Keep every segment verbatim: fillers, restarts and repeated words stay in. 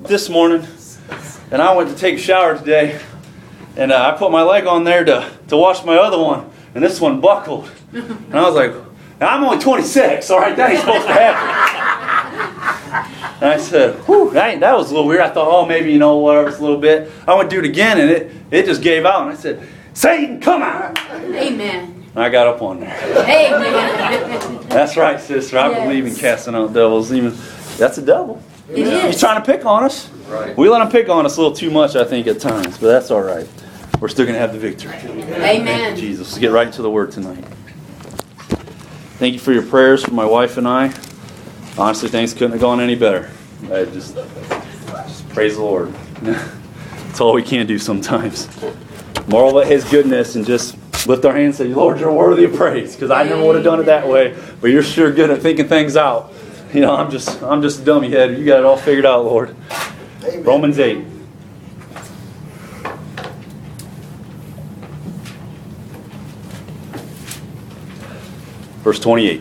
this morning, and I went to take a shower today, and uh, I put my leg on there to, to wash my other one, and this one buckled. And I was like, I'm only twenty-six, all right, that ain't supposed to happen. And I said, whew, that, that was a little weird. I thought, oh, maybe, you know, whatever, it's a little bit. I went to do it again, and it, it just gave out, and I said, Satan, come out. Amen. And I got up on there. Amen. That's right, sister. I Yes. believe in casting out devils. Even that's a devil. It is. He's trying to pick on us. Right. We let him pick on us a little too much, I think, at times. But that's all right. We're still going to have the victory. Amen. Thank you, Jesus. Let's get right into the Word tonight. Thank you for your prayers for my wife and I. Honestly, things couldn't have gone any better. I just, just praise the Lord. That's all we can do sometimes. Marvel at His goodness and just lift our hands and say, Lord, you're worthy of praise. Because I never would have done it that way. But you're sure good at thinking things out. You know, I'm just I'm just a dummy head. You got it all figured out, Lord. Amen. Romans eight. Verse twenty-eight.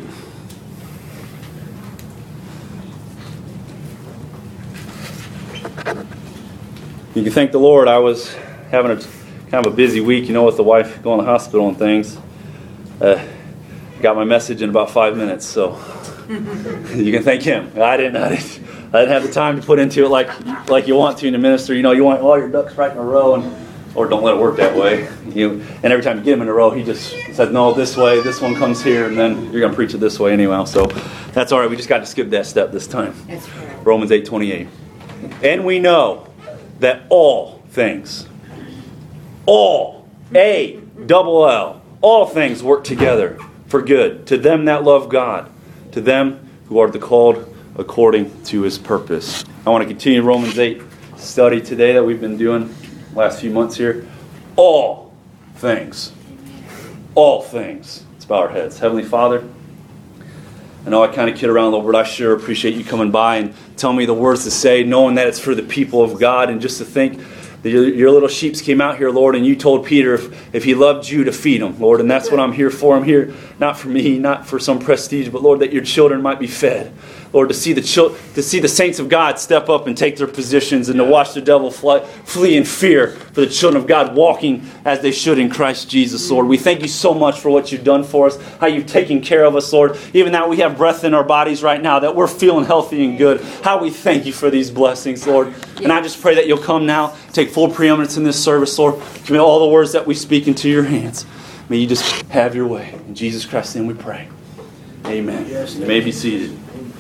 You can thank the Lord. I was having a kind of a busy week, you know, with the wife going to the hospital and things. Uh, got my message in about five minutes, so you can thank Him. I didn't, I didn't, I didn't have the time to put into it like like you want to in the ministry. You know, you want all your ducks right in a row, and or don't let it work that way. You and every time you get him in a row, he just says, "No, this way. This one comes here, and then you're going to preach it this way anyway." So that's all right. We just got to skip that step this time. That's right. Romans eight twenty-eight, and we know that all things, all a double L, all things work together for good to them that love God, to them who are the called according to His purpose. I want to continue Romans eight study today that we've been doing the last few months here. All things. All things. Let's bow our heads. Heavenly Father, I know I kind of kid around a little bit. I sure appreciate you coming by and telling me the words to say, knowing that it's for the people of God, and just to think that your, your little sheeps came out here, Lord, and you told Peter if, if he loved you to feed them, Lord, and that's what I'm here for. I'm here not for me, not for some prestige, but Lord, that your children might be fed. Lord, to see the chil- to see the saints of God step up and take their positions, and to watch the devil fly, flee in fear for the children of God walking as they should in Christ Jesus, Lord. We thank you so much for what you've done for us, how you've taken care of us, Lord. Even that we have breath in our bodies right now, that we're feeling healthy and good. How we thank you for these blessings, Lord. And I just pray that you'll come now, take full preeminence in this service, Lord. Commit all the words that we speak into your hands. May you just have your way. In Jesus Christ's name we pray. Amen. Yes, you may be seated.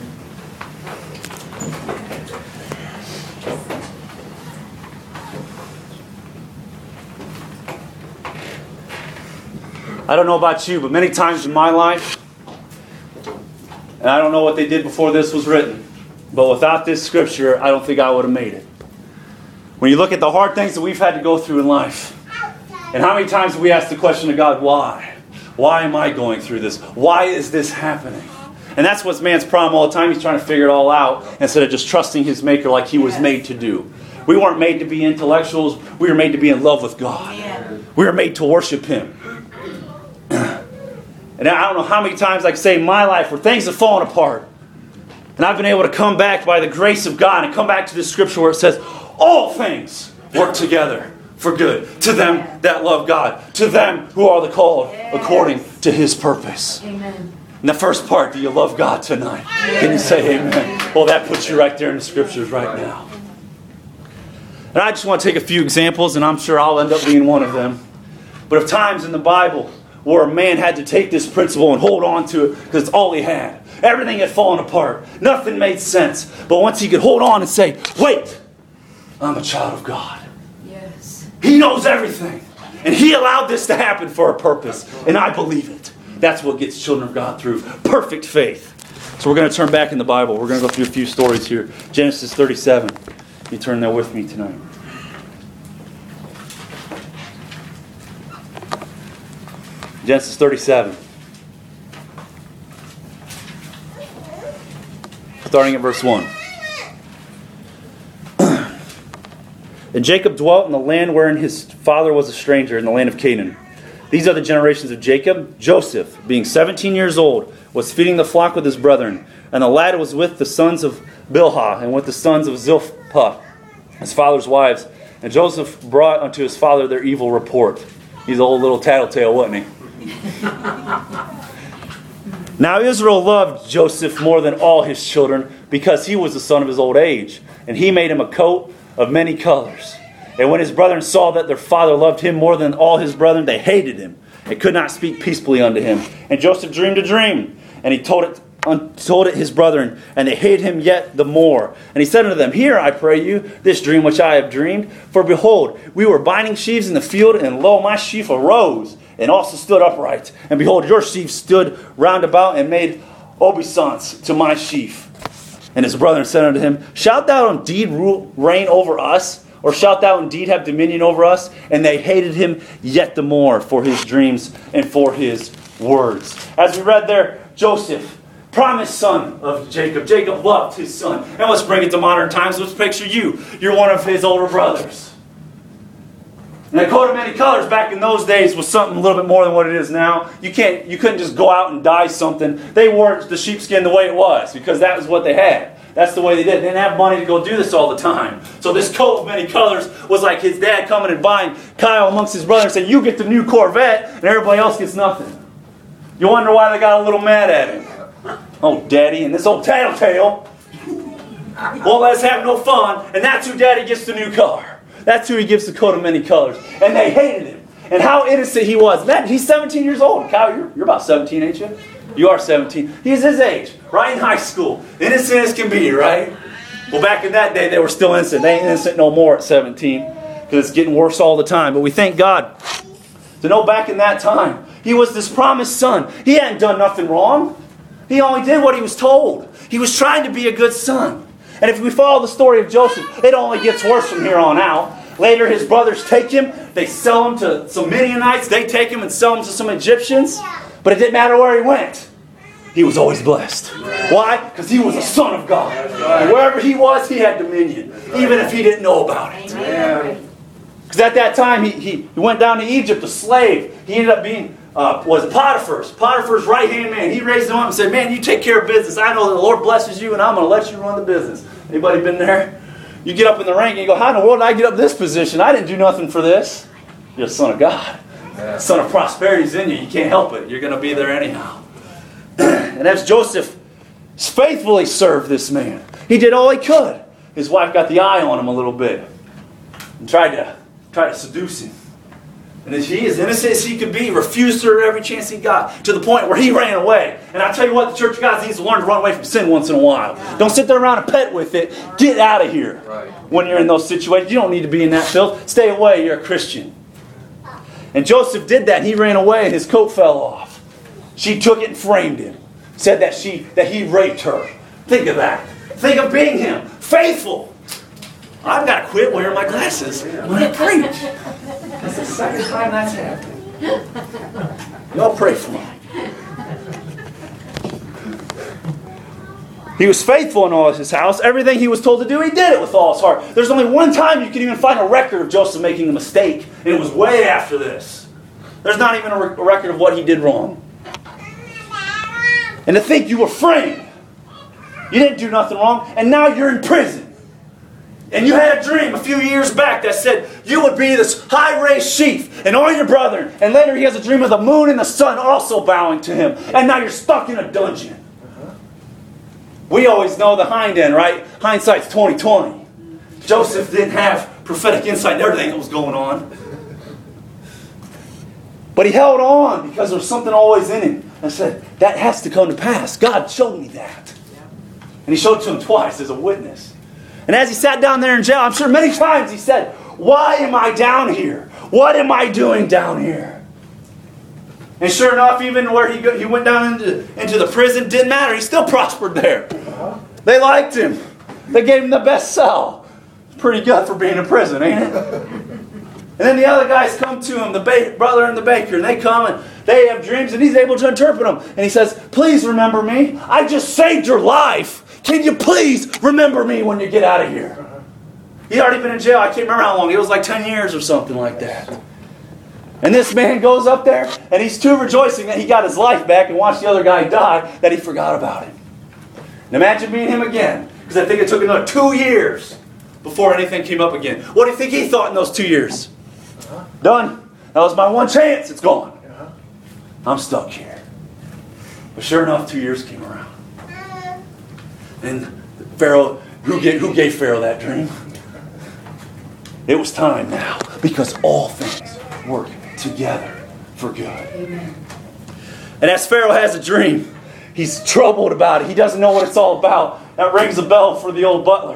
I don't know about you, but many times in my life, and I don't know what they did before this was written, but without this scripture, I don't think I would have made it. When you look at the hard things that we've had to go through in life, and how many times we ask the question to God, why? Why am I going through this? Why is this happening? And that's what's man's problem all the time. He's trying to figure it all out instead of just trusting his Maker like he was made to do. We weren't made to be intellectuals. We were made to be in love with God. We were made to worship Him. And I don't know how many times I can say in my life where things have fallen apart. And I've been able to come back by the grace of God and come back to this scripture where it says, all things work together for good to them that love God, to them who are the called according to His purpose. Amen. And the first part, do you love God tonight? Can you say amen? Well, that puts you right there in the scriptures right now. And I just want to take a few examples, and I'm sure I'll end up being one of them. But of times in the Bible where a man had to take this principle and hold on to it because it's all he had. Everything had fallen apart. Nothing made sense. But once he could hold on and say, wait, I'm a child of God. Yes. He knows everything. And He allowed this to happen for a purpose. And I believe it. That's what gets children of God through perfect faith. So we're going to turn back in the Bible. We're going to go through a few stories here. Genesis thirty-seven. You turn there with me tonight. Genesis thirty-seven. Starting at verse one. And Jacob dwelt in the land wherein his father was a stranger, in the land of Canaan. These are the generations of Jacob. Joseph, being seventeen years old, was feeding the flock with his brethren. And the lad was with the sons of Bilhah and with the sons of Zilpah, his father's wives. And Joseph brought unto his father their evil report. He's an old little tattletale, wasn't he? Now Israel loved Joseph more than all his children, because he was the son of his old age. And he made him a coat of many colors. And when his brethren saw that their father loved him more than all his brethren, they hated him, and could not speak peaceably unto him. And Joseph dreamed a dream, and he told it told it his brethren, and they hated him yet the more. And he said unto them, Hear, I pray you, this dream which I have dreamed. For behold, we were binding sheaves in the field, and lo, my sheaf arose, and also stood upright. And behold, your sheaf stood round about, and made obeisance to my sheaf. And his brethren said unto him, Shalt thou indeed rule, reign over us? Or shalt thou indeed have dominion over us? And they hated him yet the more for his dreams and for his words. As we read there, Joseph, promised son of Jacob. Jacob loved his son. And let's bring it to modern times. Let's picture you. You're one of his older brothers. And a coat of many colors back in those days was something a little bit more than what it is now. You can't, you couldn't just go out and dye something. They wore the sheepskin the way it was, because that was what they had. That's the way they did. They didn't have money to go do this all the time. So this coat of many colors was like his dad coming and buying Kyle amongst his brothers and saying, you get the new Corvette, and everybody else gets nothing. You wonder why they got a little mad at him. Oh, Daddy, and this old tattletale won't let us have no fun, and that's who Daddy gets the new car. That's who he gives the coat of many colors. And they hated him. And how innocent he was. Man, he's seventeen years old. Kyle, you're, you're about seventeen, ain't you? You are seventeen. He's his age, right in high school. Innocent as can be, right? Well, back in that day, they were still innocent. They ain't innocent no more at seventeen, because it's getting worse all the time. But we thank God to know back in that time, he was this promised son. He hadn't done nothing wrong. He only did what he was told. He was trying to be a good son. And if we follow the story of Joseph, it only gets worse from here on out. Later, his brothers take him. They sell him to some Midianites. They take him and sell him to some Egyptians. But it didn't matter where he went. He was always blessed. Why? Because he was a son of God. And wherever he was, he had dominion. Even if he didn't know about it. Because at that time, he, he, he went down to Egypt, a slave. He ended up being... Uh, was Potiphar's. Potiphar's right-hand man. He raised him up and said, man, you take care of business. I know that the Lord blesses you, and I'm going to let you run the business. Anybody been there? You get up in the rank and you go, how in the world did I get up this position? I didn't do nothing for this. You're a son of God. Yeah. Son of prosperity's in you. You can't help it. You're going to be there anyhow. And as Joseph faithfully served this man, he did all he could. His wife got the eye on him a little bit and tried to, tried to seduce him. And as he, as innocent as he could be, refused her every chance he got, to the point where he ran away. And I tell you what, the Church of God needs to learn to run away from sin once in a while. Don't sit there around and pet with it. Get out of here. Right. When you're in those situations, you don't need to be in that filth. Stay away. You're a Christian. And Joseph did that. He ran away, and his coat fell off. She took it and framed him. Said that she that he raped her. Think of that. Think of being him, faithful. I've got to quit wearing my glasses when I preach. That's the second time that's happened. Y'all pray for me. He was faithful in all of his house. Everything he was told to do, he did it with all his heart. There's only one time you can even find a record of Joseph making a mistake, and it was way after this. There's not even a, re- a record of what he did wrong. And to think you were framed. You didn't do nothing wrong, and now you're in prison. And you had a dream a few years back that said you would be this high-raised chief and all your brethren. And later he has a dream of the moon and the sun also bowing to him. And now you're stuck in a dungeon. We always know the hind end, right? Hindsight's twenty twenty. Joseph didn't have prophetic insight and everything that was going on. But he held on because there was something always in him. And said, that has to come to pass. God showed me that. And he showed it to him twice as a witness. And as he sat down there in jail, I'm sure many times he said, why am I down here? What am I doing down here? And sure enough, even where he go, he went down into, into the prison, didn't matter. He still prospered there. They liked him. They gave him the best cell. Pretty good for being in prison, ain't it? And then the other guys come to him, the ba- brother and the baker, and they come and they have dreams, and he's able to interpret them. And he says, please remember me. I just saved your life. Can you please remember me when you get out of here? He'd already been in jail. I can't remember how long. It was like ten years or something like that. And this man goes up there, and he's too rejoicing that he got his life back and watched the other guy die that he forgot about him. And imagine being him again. Because I think it took another two years before anything came up again. What do you think he thought in those two years? Done. That was my one chance. It's gone. I'm stuck here. But sure enough, two years came around. And Pharaoh, who gave, who gave Pharaoh that dream? It was time now, because all things work together for good. Amen. And as Pharaoh has a dream, he's troubled about it. He doesn't know what it's all about. That rings a bell for the old butler.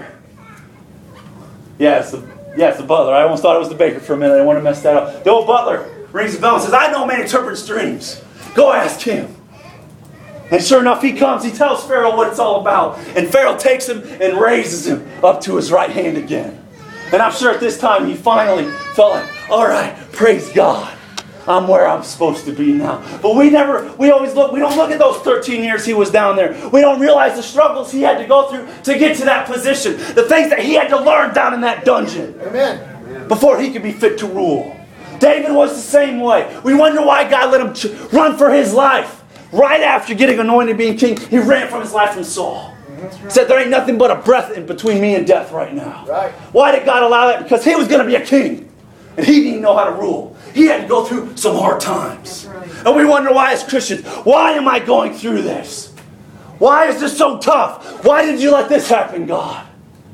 Yeah, it's the, yeah, it's the butler. I almost thought it was the baker for a minute. I didn't want to mess that up. The old butler rings a bell and says, I know a man interprets dreams. Go ask him. And sure enough, he comes. He tells Pharaoh what it's all about. And Pharaoh takes him and raises him up to his right hand again. And I'm sure at this time he finally felt like, all right, praise God. I'm where I'm supposed to be now. But we never, we always look, we don't look at those thirteen years he was down there. We don't realize the struggles he had to go through to get to that position. The things that he had to learn down in that dungeon. Amen. Before he could be fit to rule. David was the same way. We wonder why God let him ch- run for his life. Right after getting anointed being king, he ran from his life from Saul. He said, there ain't nothing but a breath in between me and death right now. Right. Why did God allow that? Because he was going to be a king. And he didn't know how to rule. He had to go through some hard times. Right. And we wonder why as Christians, why am I going through this? Why is this so tough? Why did you let this happen, God?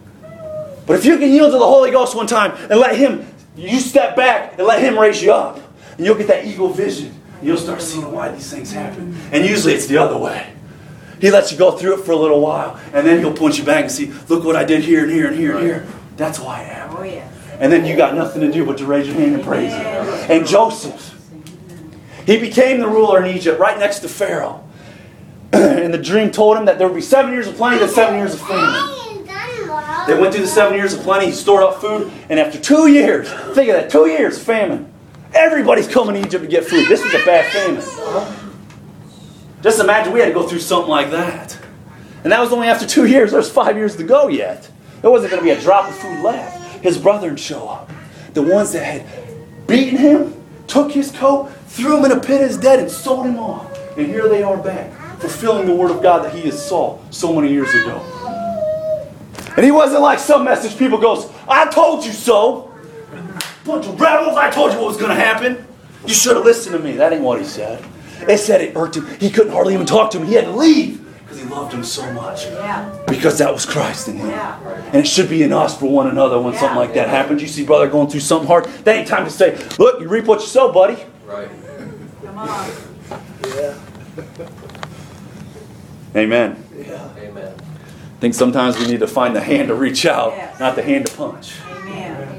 But if you can yield to the Holy Ghost one time and let him, you step back and let him raise you up. And you'll get that eagle vision. And you'll start seeing why these things happen. And usually it's the other way. He lets you go through it for a little while. And then he'll point you back and see, look what I did here and here and here and here. That's why I am. Oh, yeah. And then you got nothing to do but to raise your hand and praise him. And Joseph, he became the ruler in Egypt right next to Pharaoh. And the dream told him that there would be seven years of plenty and seven years of famine. They went through the seven years of plenty. He stored up food. And after two years, think of that, two years of famine. Everybody's coming to Egypt to get food. This was a bad famine. Just imagine we had to go through something like that. And that was only after two years. There's five years to go yet. There wasn't going to be a drop of food left. His brethren show up. The ones that had beaten him, took his coat, threw him in a pit as dead, and sold him off. And here they are back, fulfilling the word of God that he has saw so many years ago. And he wasn't like some message people goes, I told you so. Bunch of rebels, I told you what was going to happen. You should have listened to me. That ain't what he said. It said it irked him. He couldn't hardly even talk to him. He had to leave because he loved him so much. Yeah. Because that was Christ in him. Yeah. And it should be in us for one another when Yeah. something like that happens. You see brother going through something hard. That ain't time to say, look, you reap what you sow, buddy. Right. Come on. Yeah. Amen. Yeah. Amen. I think sometimes we need to find the hand to reach out, Yes. not the hand to punch. Amen.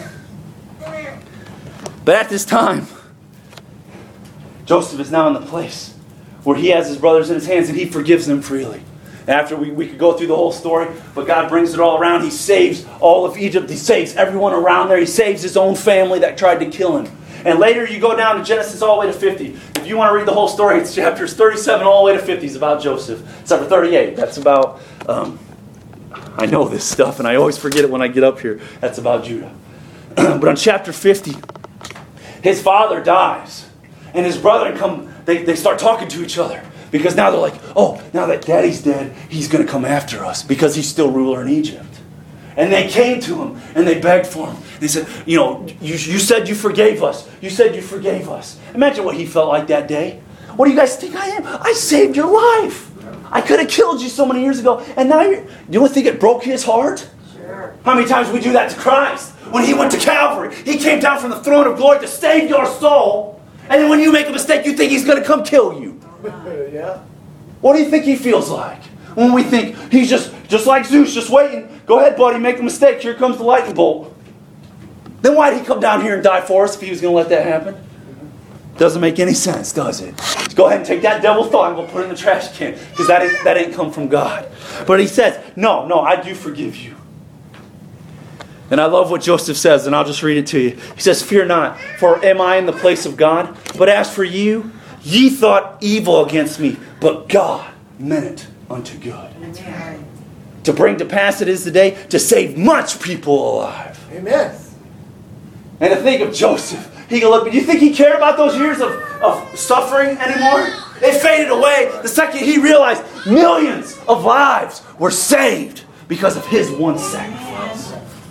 But at this time, Joseph is now in the place where he has his brothers in his hands and he forgives them freely. After we, we could go through the whole story, but God brings it all around. He saves all of Egypt. He saves everyone around there. He saves his own family that tried to kill him. And later you go down to Genesis all the way to fifty. If you want to read the whole story, it's chapters thirty-seven all the way to fifty is about Joseph. Except for thirty-eight. That's about, um, I know this stuff and I always forget it when I get up here. That's about Judah. But on chapter fifty, his father dies. And his brother come, they, they start talking to each other. Because now they're like, oh, now that daddy's dead, he's going to come after us. Because he's still ruler in Egypt. And they came to him and they begged for him. They said, you know, you, you said you forgave us. You said you forgave us. Imagine what he felt like that day. What do you guys think I am? I saved your life. I could have killed you so many years ago. And now you're, you don't think it broke his heart? Sure. How many times we do that to Christ? When he went to Calvary, he came down from the throne of glory to save your soul. And then when you make a mistake, you think he's going to come kill you. Yeah. What do you think he feels like? When we think he's just, just like Zeus, just waiting. Go ahead, buddy, make a mistake. Here comes the lightning bolt. Then why did he come down here and die for us if he was going to let that happen? Doesn't make any sense, does it? Go ahead and take that devil's thought and go put it in the trash can. Because that ain't, that ain't come from God. But he says, no, no, I do forgive you. And I love what Joseph says, and I'll just read it to you. He says, fear not, for am I in the place of God? But as for you, ye thought evil against me, but God meant it unto good. That's right. To bring to pass it is the day to save much people alive. Amen. And to think of Joseph. He can look, but you think he cared about those years of, of suffering anymore? It faded away the second he realized millions of lives were saved because of his one sacrifice.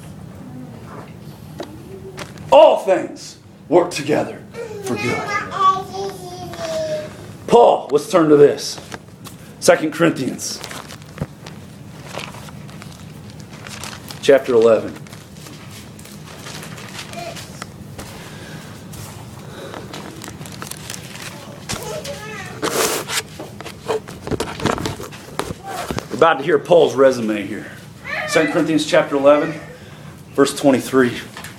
all things work together for good. Paul, let's turn to this. Second Corinthians chapter eleven. We're about to hear Paul's resume here. Second Corinthians chapter eleven, verse twenty-three.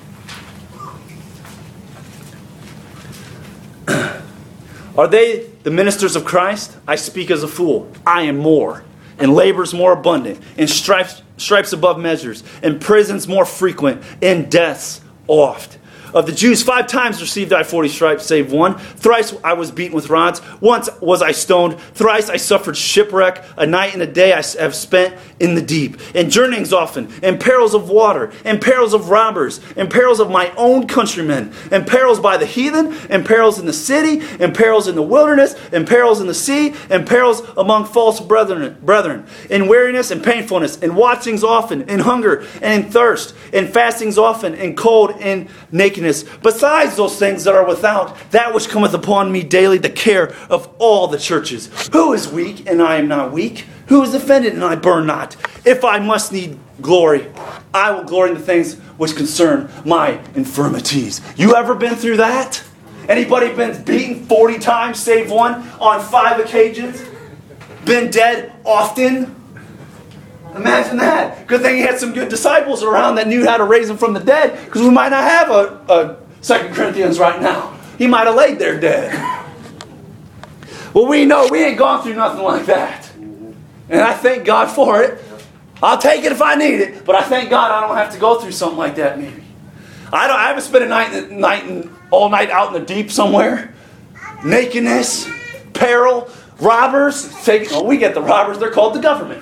Are they the ministers of Christ? I speak as a fool. I am more, in labors more abundant, in stripes, stripes above measures, in prisons more frequent, in deaths oft. Of the Jews, five times received I forty stripes, save one. Thrice I was beaten with rods. Once was I stoned. Thrice I suffered shipwreck. A night and a day I have spent in the deep. In journeyings often, in perils of water, in perils of robbers, in perils of my own countrymen, in perils by the heathen, in perils in the city, in perils in the wilderness, in perils in the sea, in perils among false brethren, brethren, in weariness and painfulness, in watchings often, in hunger and in thirst, in fastings often, in cold and nakedness. Besides those things that are without, that which cometh upon me daily, the care of all the churches. Who is weak, and I am not weak? Who is offended, and I burn not? If I must need glory, I will glory in the things which concern my infirmities. You ever been through that? Anybody been beaten forty times, save one, on five occasions? Been dead often? Imagine that. Good thing he had some good disciples around that knew how to raise him from the dead, because we might not have a, a Second Corinthians right now. He might have laid there dead. Well, we know we ain't gone through nothing like that. And I thank God for it. I'll take it if I need it, but I thank God I don't have to go through something like that maybe. I don't. I haven't spent a night, night in, all night out in the deep somewhere. Nakedness, peril, robbers. Take, oh, we get the robbers. They're called the government.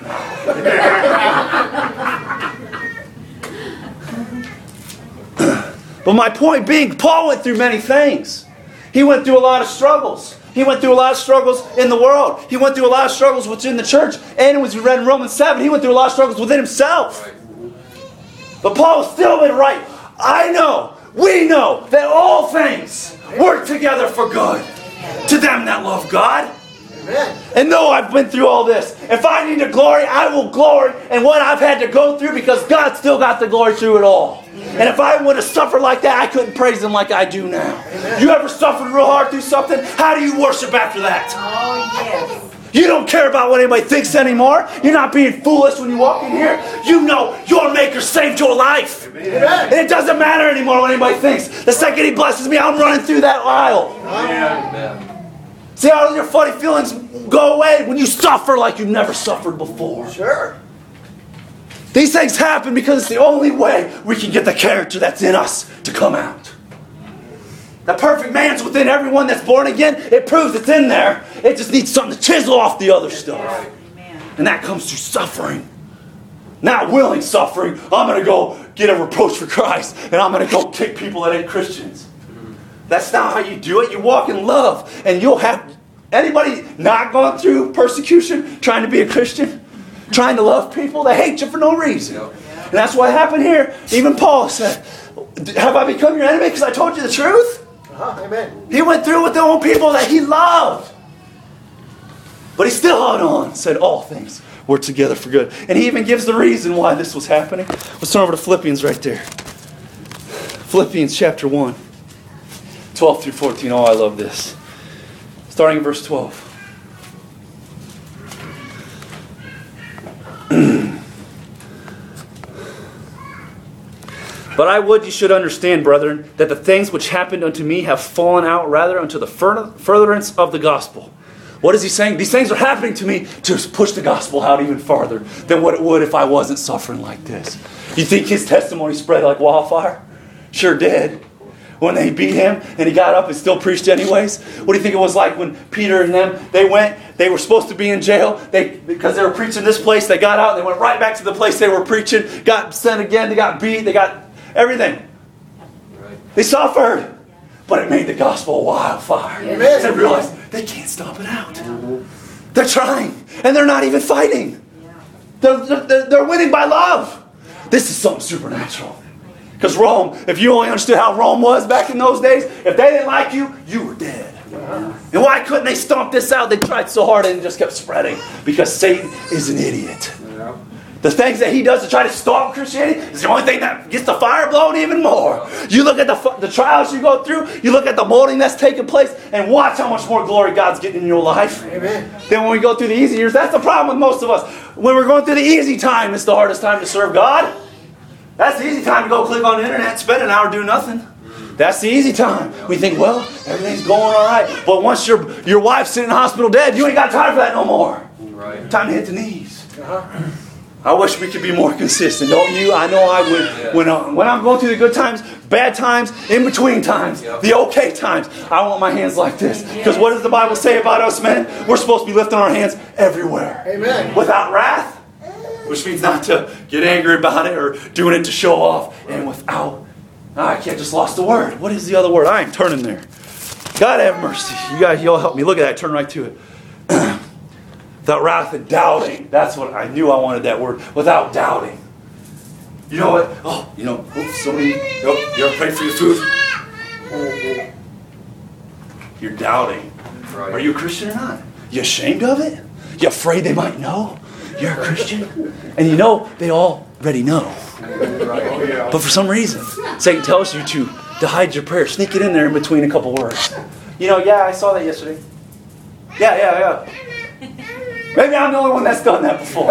But my point being, Paul went through many things. He went through a lot of struggles. He went through a lot of struggles in the world. He went through a lot of struggles within the church. And as we read in Romans seven, he went through a lot of struggles within himself. But Paul was still been right. I know, we know, that all things work together for good to them that love God. And though I've been through all this, if I need to glory, I will glory in what I've had to go through, because God still got the glory through it all. And if I would have suffered like that, I couldn't praise Him like I do now. Amen. You ever suffered real hard through something? How do you worship after that? Oh, yes. You don't care about what anybody thinks anymore. You're not being foolish when you walk in here. You know your Maker saved your life. Amen. And it doesn't matter anymore what anybody thinks. The second He blesses me, I'm running through that aisle. Amen. See how your funny feelings go away when you suffer like you've never suffered before. Sure. These things happen because it's the only way we can get the character that's in us to come out. The perfect man's within everyone that's born again. It proves it's in there. It just needs something to chisel off the other stuff. Amen. And that comes through suffering. Not willing suffering. I'm going to go get a reproach for Christ. And I'm going to go kick people that ain't Christians. That's not how you do it. You walk in love. And you'll have... Anybody not gone through persecution trying to be a Christian? Trying to love people? They hate you for no reason. And that's what happened here. Even Paul said, have I become your enemy because I told you the truth? Uh-huh. Amen. He went through with the own people that he loved. But he still held on. Said all things work together for good. And he even gives the reason why this was happening. Let's turn over to Philippians right there. Philippians chapter one. twelve through fourteen. Oh, I love this. Starting in verse twelve. But I would you should understand, brethren, that the things which happened unto me have fallen out rather unto the furtherance of the gospel. What is he saying? These things are happening to me to push the gospel out even farther than what it would if I wasn't suffering like this. You think his testimony spread like wildfire? Sure did. When they beat him and he got up and still preached anyways. What do you think it was like when Peter and them, they went, they were supposed to be in jail they because they were preaching this place. They got out and they went right back to the place they were preaching. Got sent again. They got beat. They got everything. Right. They suffered. But it made the gospel a wildfire. Yes. They realized they can't stomp it out. Mm-hmm. They're trying. And they're not even fighting. Yeah. They're, they're, they're winning by love. Yeah. This is something supernatural. Because Rome, if you only understood how Rome was back in those days, if they didn't like you, you were dead. And why couldn't they stomp this out? They tried so hard and it just kept spreading. Because Satan is an idiot. The things that he does to try to stop Christianity is the only thing that gets the fire blown even more. You look at the, the trials you go through, you look at the molding that's taking place, and watch how much more glory God's getting in your life. Amen. Then when we go through the easy years, that's the problem with most of us. When we're going through the easy time, it's the hardest time to serve God. That's the easy time to go click on the internet and spend an hour doing nothing. That's the easy time. We think, well, everything's going all right. But once your your wife's sitting in the hospital dead, you ain't got time for that no more. Right. Time to hit the knees. Uh-huh. I wish we could be more consistent, don't you? I know I would. Yeah. When, I, when I'm going through the good times, bad times, in between times, yep. the okay times, I want my hands like this. Because what does the Bible say about us, men? We're supposed to be lifting our hands everywhere. Amen. Without wrath, which means not to get angry about it or doing it to show off. And without, oh, I can't just lost the word. What is the other word? I ain't turning there. God have mercy. You guys, y'all help me. Look at that. Turn right to it. Without wrath and doubting. That's what I knew I wanted that word. Without doubting. You know what? Oh, you know, oops, somebody, oh, you ever prayed for your food? You're doubting. Right. Are you a Christian or not? You ashamed of it? You afraid they might know you're a Christian? And you know they already know. But for some reason, Satan tells you to, to hide your prayer. Sneak it in there in between a couple words. You know, yeah, I saw that yesterday. Yeah, yeah, yeah. Maybe I'm the only one that's done that before.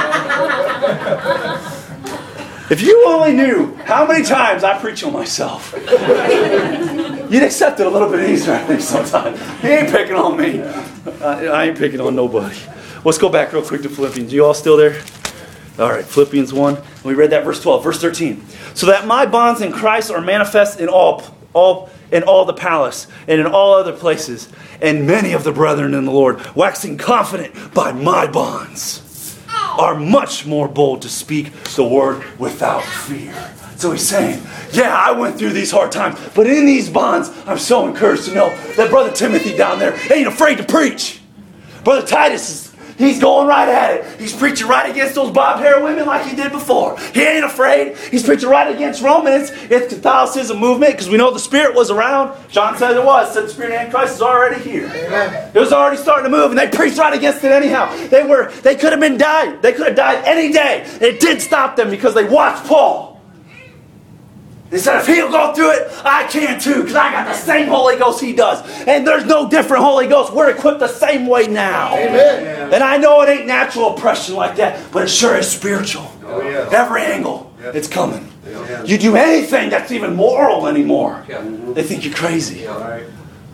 If you only knew how many times I preach on myself, you'd accept it a little bit easier, I think, sometimes. He ain't picking on me. I, I ain't picking on nobody. Let's go back real quick to Philippians. You all still there? All right, Philippians one. We read that verse twelve. Verse thirteen. So that my bonds in Christ are manifest in all, all in all the palace and in all other places, and many of the brethren in the Lord, waxing confident by my bonds, are much more bold to speak the word without fear. So he's saying, yeah, I went through these hard times, but in these bonds, I'm so encouraged to know that Brother Timothy down there ain't afraid to preach. Brother Titus is He's going right at it. He's preaching right against those bobbed hair women like he did before. He ain't afraid. He's preaching right against Rome, and it's, it's Catholicism movement, because we know the Spirit was around. John said it was. Said the Spirit of Antichrist is already here. Amen. It was already starting to move, and they preached right against it anyhow. They were. They could have been died. They could have died any day. It did stop them because they watched Paul. They said, if he'll go through it, I can too, because I got the same Holy Ghost he does. And there's no different Holy Ghost. We're equipped the same way now. Amen. And I know it ain't natural oppression like that, but it sure is spiritual. Oh, yeah. Every angle, yeah. it's coming. Yeah. You do anything that's even moral anymore, yeah. they think you're crazy. Yeah. Right.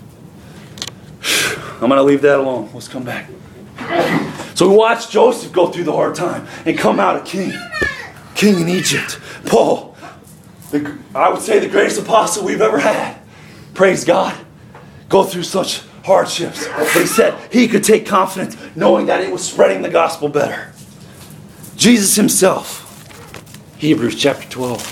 I'm going to leave that alone. Let's come back. So we watched Joseph go through the hard time and come out a king. King in Egypt. Paul. The, I would say the greatest apostle we've ever had. Praise God. Go through such hardships. But he said he could take confidence knowing that it was spreading the gospel better. Jesus himself. Hebrews chapter twelve.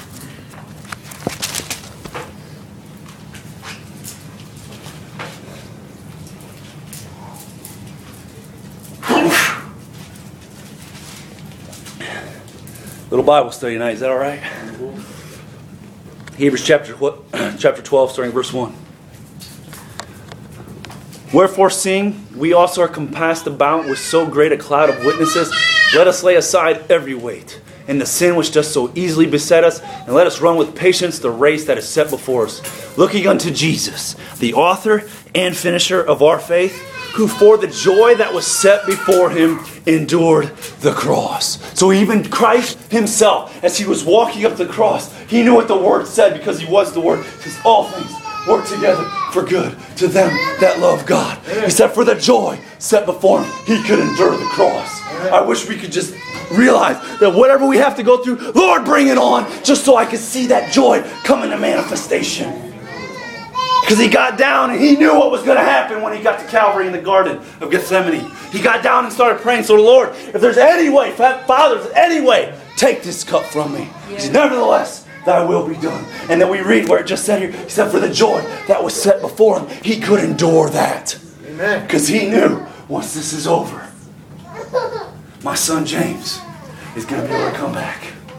Little Bible study tonight. Is that all right? Hebrews chapter chapter twelve, starting verse one. Wherefore, seeing we also are compassed about with so great a cloud of witnesses, let us lay aside every weight and the sin which does so easily beset us, and let us run with patience the race that is set before us, looking unto Jesus, the author and finisher of our faith, who for the joy that was set before him endured the cross. So even Christ himself, as he was walking up the cross, he knew what the word said because he was the word. He says, all things work together for good to them that love God. He said, for the joy set before him, he could endure the cross. I wish we could just realize that whatever we have to go through, Lord, bring it on, just so I could see that joy come into manifestation. Because he got down and he knew what was going to happen when he got to Calvary in the Garden of Gethsemane. He got down and started praying. So, Lord, if there's any way, Father, if there's any way, take this cup from me. He said, nevertheless, thy will be done. And then we read where it just said here, he said, for the joy that was set before him, he could endure that. Amen. Because he knew, once this is over, my son James is going to be able to come back.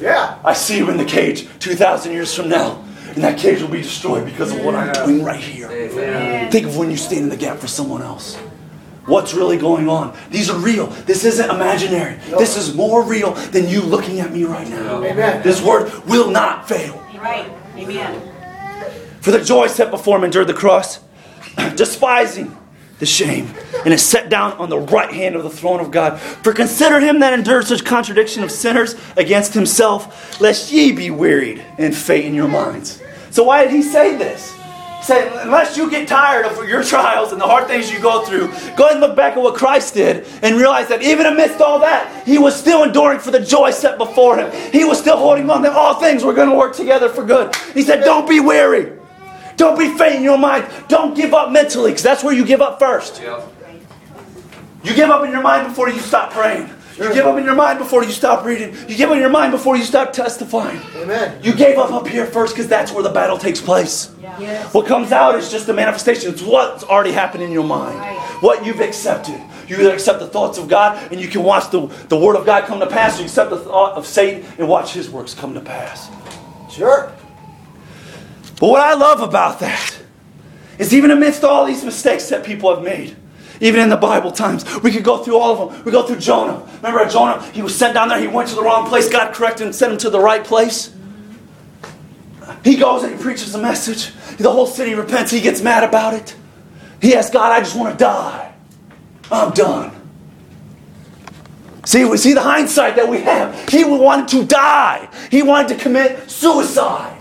Yeah. I see you in the cage two thousand years from now. And that cage will be destroyed because of what I'm doing right here. Amen. Think of when you stand in the gap for someone else. What's really going on? These are real. This isn't imaginary. This is more real than you looking at me right now. Amen. This word will not fail. Right. Amen. For the joy set before him endured the cross, despising the shame, and is set down on the right hand of the throne of God. For consider him that endured such contradiction of sinners against himself, lest ye be wearied and faint in your minds. So why did he say this? He said, unless you get tired of your trials and the hard things you go through, go ahead and look back at what Christ did and realize that even amidst all that, he was still enduring for the joy set before him. He was still holding on that all things were going to work together for good. He said, don't be weary. Don't be faint in your mind. Don't give up mentally, because that's where you give up first. You give up in your mind before you stop praying. You give up in your mind before you stop reading. You give up in your mind before you stop testifying. Amen. You gave up up here first because that's where the battle takes place. Yes. What comes out is just a manifestation. It's what's already happened in your mind. What you've accepted. You either accept the thoughts of God and you can watch the, the Word of God come to pass. Or you accept the thought of Satan and watch his works come to pass. Sure. But what I love about that is even amidst all these mistakes that people have made, even in the Bible times, we could go through all of them. We go through Jonah. Remember Jonah? He was sent down there. He went to the wrong place. God corrected him and sent him to the right place. He goes and he preaches the message. The whole city repents. He gets mad about it. He asks God, I just want to die. I'm done. See, we see the hindsight that we have. He wanted to die. He wanted to commit suicide.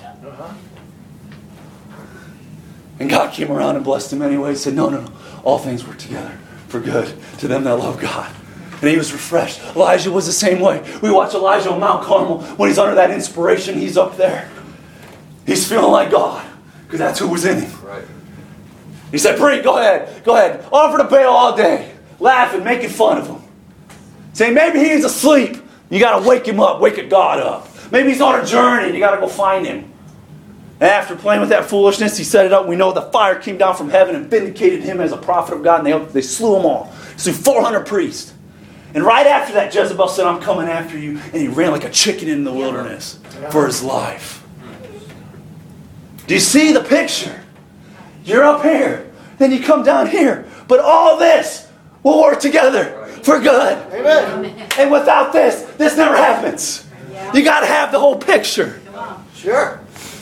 And God came around and blessed him anyway. He said, no, no, no. All things work together for good to them that love God. And he was refreshed. Elijah was the same way. We watch Elijah on Mount Carmel. When he's under that inspiration, he's up there. He's feeling like God. Because that's who was in him. Right. He said, Bree, go ahead. Go ahead. Offer to Baal all day. Laughing, making fun of him. Saying maybe he's asleep. You got to wake him up. Wake God up. Maybe he's on a journey and you got to go find him. And after playing with that foolishness, he set it up. We know the fire came down from heaven and vindicated him as a prophet of God. And they, they slew them all. Slew four hundred priests. And right after that, Jezebel said, I'm coming after you. And he ran like a chicken in the wilderness for his life. Do you see the picture? You're up here. Then you come down here. But all this will work together for good. Amen. And without this, this never happens. You got to have the whole picture. Sure.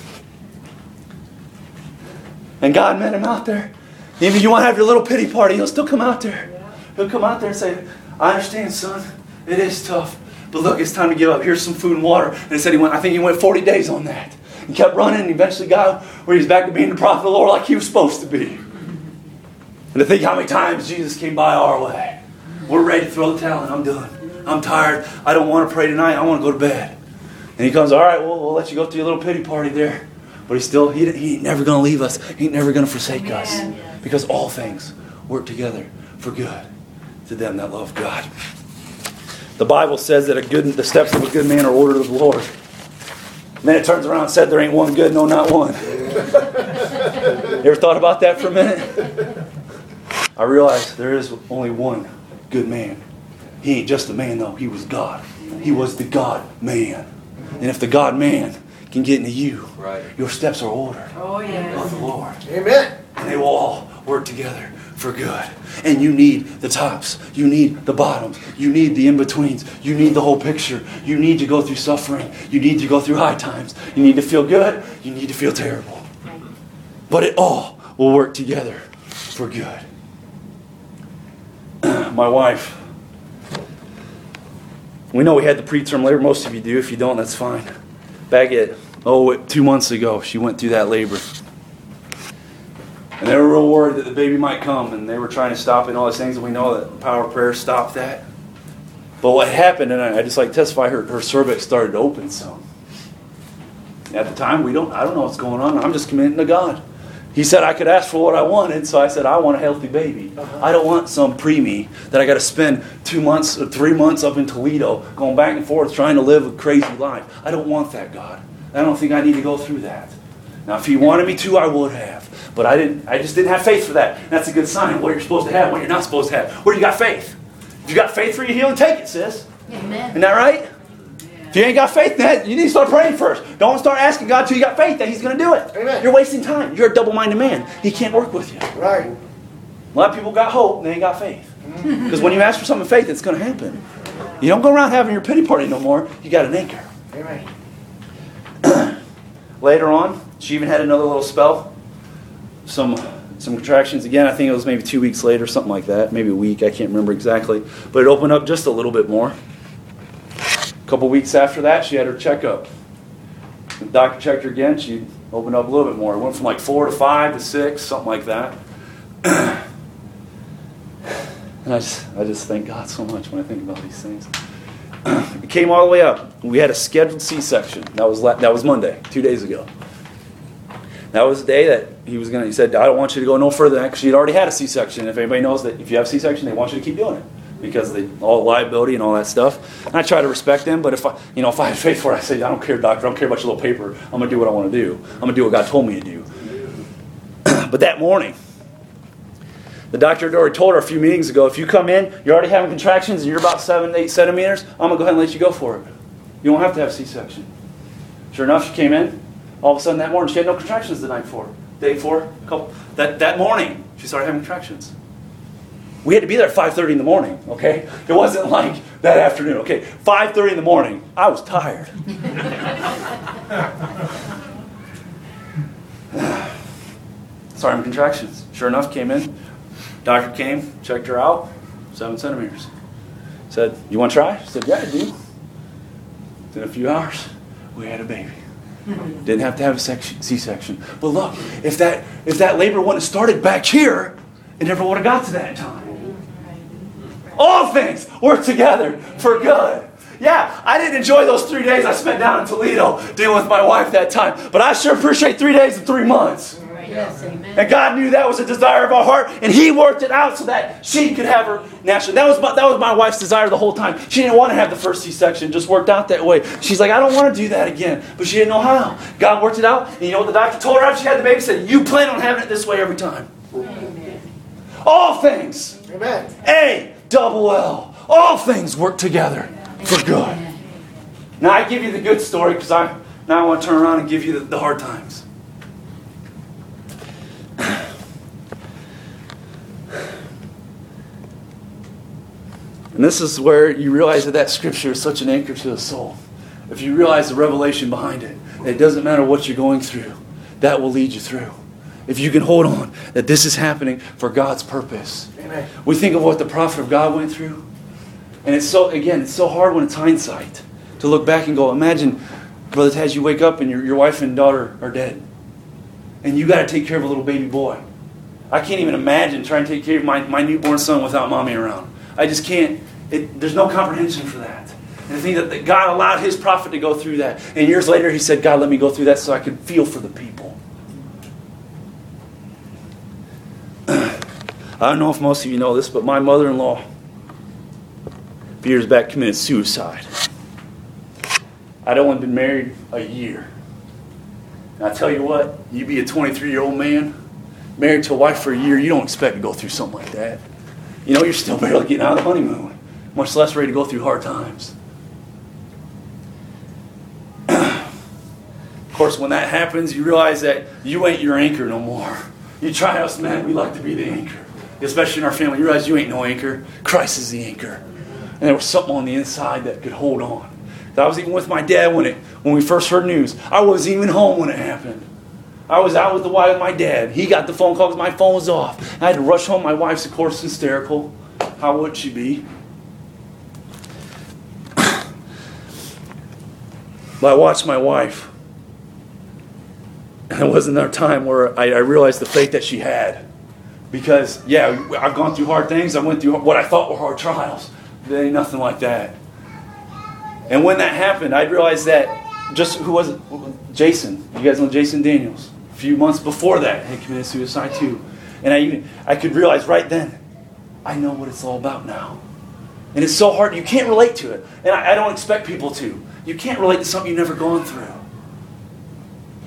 And God met him out there. Even if you want to have your little pity party, he'll still come out there. He'll come out there and say, I understand, son. It is tough. But look, it's time to give up. Here's some food and water. And he said he went, I think he went forty days on that. He kept running and eventually got where he's back to being the prophet of the Lord like he was supposed to be. And to think how many times Jesus came by our way. We're ready to throw the towel in. I'm done. I'm tired. I don't want to pray tonight. I want to go to bed. And he comes, all right, well, we'll let you go to your little pity party there. But he's still, he, he ain't never going to leave us. He ain't never going to forsake Amen. us. Because all things work together for good to them that love God. The Bible says that a good, the steps of a good man are ordered of the Lord. And then it turns around and said there ain't one good, no, not one. You ever thought about that for a minute? I realized there is only one good man. He ain't just a man, though. He was God. He was the God man. And if the God man can get into you, Right. your steps are ordered Oh, of yes. the Lord. Amen. And they will all work together for good. And you need the tops. You need the bottoms. You need the in-betweens. You need the whole picture. You need to go through suffering. You need to go through high times. You need to feel good. You need to feel terrible. But it all will work together for good. My wife, we know we had the preterm labor. Most of you do. If you don't, that's fine. Back at, oh, two months ago, she went through that labor. And they were real worried that the baby might come, and they were trying to stop it and all these things, and we know that the power of prayer stopped that. But what happened, and I just like to testify, her, her cervix started to open some. At the time, we don't. I don't know what's going on. I'm just committing to God. He said I could ask for what I wanted, so I said I want a healthy baby. Uh-huh. I don't want some preemie that I got to spend two months or three months up in Toledo going back and forth trying to live a crazy life. I don't want that, God. I don't think I need to go through that. Now, if He wanted me to, I would have, but I didn't. I just didn't have faith for that. And that's a good sign of what you're supposed to have, what you're not supposed to have. Where you got faith? If you got faith for your healing, take it, sis. Amen. Isn't that right? If you ain't got faith in that, you need to start praying first. Don't start asking God till you got faith that He's going to do it. Amen. You're wasting time. You're a double-minded man. He can't work with you. Right. A lot of people got hope and they ain't got faith. Because when you ask for something in faith, it's going to happen. You don't go around having your pity party no more. You got an anchor. Amen. Later on, she even had another little spell. Some some contractions. Again, I think it was maybe two weeks later, something like that. Maybe a week. I can't remember exactly. But it opened up just a little bit more. A couple weeks after that, she had her checkup. The doctor checked her again. She opened up a little bit more. It went from like four to five to six, something like that. And I just, I just thank God so much when I think about these things. It came all the way up. We had a scheduled C-section. That was la- that was Monday, two days ago. That was the day that he was gonna. He said, "I don't want you to go no further than that," because she had already had a C-section. If anybody knows that, if you have C-section, they want you to keep doing it because of the, all the liability and all that stuff. And I try to respect them, but if I, you know, if I have faith for it, I say, "I don't care, doctor. I don't care about your little paper. I'm gonna do what I want to do. I'm gonna do what God told me to do." But that morning, the doctor had already told her a few meetings ago, if you come in, you're already having contractions, and you're about seven, eight centimeters, I'm going to go ahead and let you go for it. You won't have to have a C-section. Sure enough, she came in. All of a sudden that morning, she had no contractions the night before. Day before, couple, that, that morning, she started having contractions. We had to be there at five thirty in the morning, okay? It wasn't like that afternoon, okay? five thirty in the morning, I was tired. Started having contractions. Sure enough, came in. Doctor came, checked her out, seven centimeters. Said, "You want to try?" She said, "Yeah, I do." In a few hours, we had a baby. Didn't have to have a C-section. But look, if that if that labor wouldn't have started back here, it never would have got to that time. All things work together for good. Yeah, I didn't enjoy those three days I spent down in Toledo dealing with my wife that time, but I sure appreciate three days and three months. Yes, amen. And God knew that was a desire of our heart, and He worked it out so that she could have her natural. That was my, that was my wife's desire the whole time. She didn't want to have the first C-section. It just worked out that way. She's like, "I don't want to do that again," but she didn't know how. God worked it out, and you know what the doctor told her after she had the baby? He said, "You plan on having it this way every time." Amen. All things, Amen. A double L, all things work together for good. Now I give you the good story because I now I want to turn around and give you the, the hard times. And this is where you realize that that scripture is such an anchor to the soul. If you realize the revelation behind it, it doesn't matter what you're going through, that will lead you through. If you can hold on that this is happening for God's purpose. Amen. We think of what the prophet of God went through. And it's so, again, it's so hard when it's hindsight to look back and go, imagine, Brother Taz, you wake up and your, your wife and daughter are dead. And you got to take care of a little baby boy. I can't even imagine trying to take care of my, my newborn son without mommy around. I just can't. It, there's no comprehension for that. And I think that, that God allowed His prophet to go through that. And years later he said, "God, let me go through that so I could feel for the people." I don't know if most of you know this, but my mother-in-law, a few years back, committed suicide. I'd only been married a year. And I tell you what, you be a twenty-three-year-old man, married to a wife for a year, you don't expect to go through something like that. You know, you're still barely getting out of the honeymoon, much less ready to go through hard times. Of course, when that happens, you realize that you ain't your anchor no more. You try us, man, we like to be the anchor. Especially in our family, you realize you ain't no anchor. Christ is the anchor. And there was something on the inside that could hold on. I was even with my dad when it when we first heard news. I wasn't even home when it happened. I was out with the wife with my dad. He got the phone call because my phone was off. I had to rush home. My wife's, of course, hysterical. How would she be? But I watched my wife. And it wasn't another time where I, I realized the faith that she had. Because, yeah, I've gone through hard things. I went through what I thought were hard trials. There ain't nothing like that. And when that happened, I realized that just, who was it? Jason. You guys know Jason Daniels. A few months before that, he committed suicide too. And I even, I could realize right then, I know what it's all about now. And it's so hard, you can't relate to it. And I, I don't expect people to. You can't relate to something you've never gone through.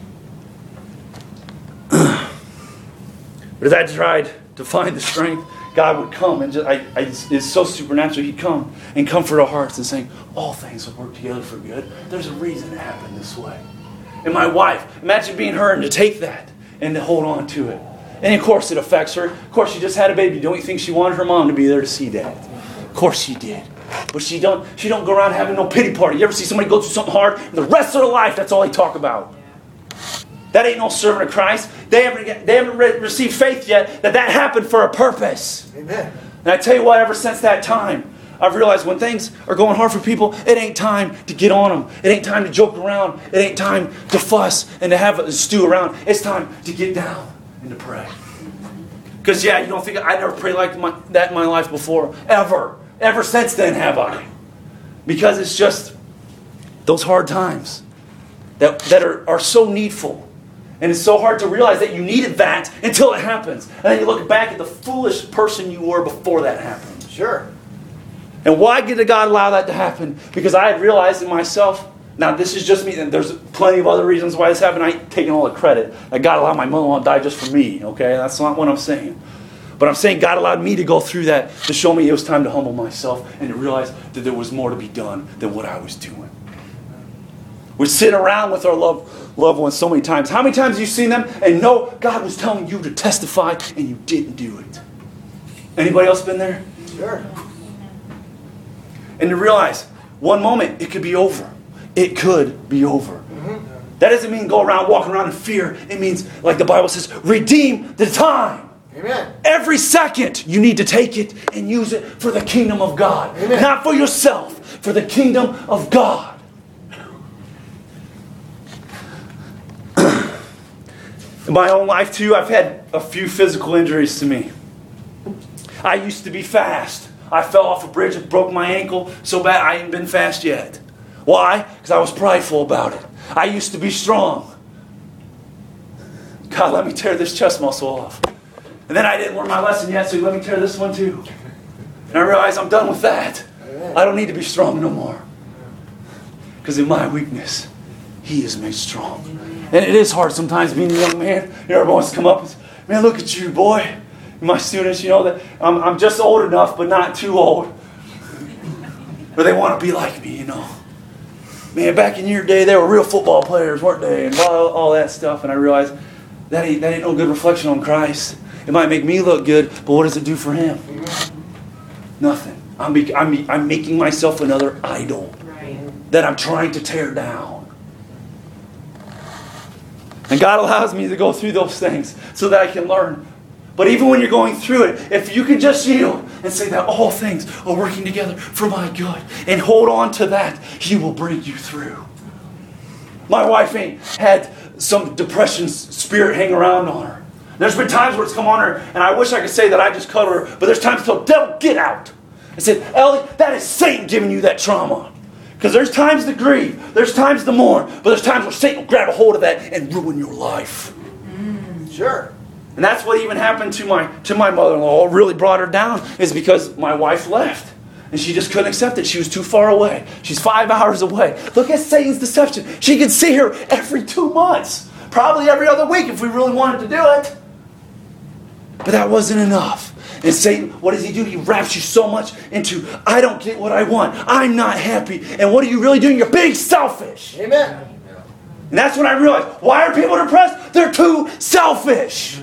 But as I tried to find the strength God would come and just, I, I, it's so supernatural. He'd come and comfort our hearts and saying, all things will work together for good. There's a reason it happened this way. And my wife, imagine being her and to take that and to hold on to it. And of course it affects her. Of course she just had a baby. Don't you think she wanted her mom to be there to see that? Of course she did. But she don't, she don't go around having no pity party. You ever see somebody go through something hard and the rest of their life, that's all they talk about? That ain't no servant of Christ. They haven't, get, they haven't re- received faith yet that that happened for a purpose. Amen. And I tell you what, ever since that time, I've realized when things are going hard for people, it ain't time to get on them. It ain't time to joke around. It ain't time to fuss and to have a stew around. It's time to get down and to pray. Because yeah, you don't think, I never prayed like my, that in my life before. Ever. Ever since then have I. Because it's just those hard times that, that are, are so needful. And it's so hard to realize that you needed that until it happens. And then you look back at the foolish person you were before that happened. Sure. And why did God allow that to happen? Because I had realized in myself, now this is just me, and there's plenty of other reasons why this happened. I ain't taking all the credit. That God allowed my mother-in-law to die just for me, okay? That's not what I'm saying. But I'm saying God allowed me to go through that to show me it was time to humble myself and to realize that there was more to be done than what I was doing. We sit around with our love, loved ones so many times. How many times have you seen them and know God was telling you to testify and you didn't do it? Anybody else been there? Sure. And to realize, one moment, it could be over. It could be over. Mm-hmm. That doesn't mean go around walking around in fear. It means, like the Bible says, redeem the time. Amen. Every second, you need to take it and use it for the kingdom of God. Amen. Not for yourself, for the kingdom of God. In my own life, too, I've had a few physical injuries to me. I used to be fast. I fell off a bridge and broke my ankle so bad I ain't been fast yet. Why? Because I was prideful about it. I used to be strong. God, let me tear this chest muscle off. And then I didn't learn my lesson yet, so let me tear this one too. And I realized I'm done with that. I don't need to be strong no more. Because in my weakness, He is made strong. And it is hard sometimes being a young man. You know, everyone wants to come up and say, man, look at you, boy. My students, you know, that I'm, I'm just old enough, but not too old. But they want to be like me, you know. Man, back in your day, they were real football players, weren't they? And all, all that stuff. And I realized that ain't, that ain't no good reflection on Christ. It might make me look good, but what does it do for Him? Nothing. I'm, be, I'm, I'm making myself another idol that I'm trying to tear down. And God allows me to go through those things so that I can learn. But even when you're going through it, if you can just yield and say that all things are working together for my good and hold on to that, He will bring you through. My wife ain't had some depression spirit hang around on her. There's been times where it's come on her, and I wish I could say that I just cut her, but there's times till devil, get out. I said, Ellie, that is Satan giving you that trauma. Because there's times to grieve, there's times to mourn, but there's times where Satan will grab a hold of that and ruin your life. Mm. Sure. And that's what even happened to my to my mother-in-law. What really brought her down is because my wife left. And she just couldn't accept it. She was too far away. She's five hours away. Look at Satan's deception. She could see her every two months. Probably every other week if we really wanted to do it. But that wasn't enough. And Satan, what does he do? He wraps you so much into, I don't get what I want. I'm not happy. And what are you really doing? You're being selfish. Amen. And that's when I realized, why are people depressed? They're too selfish.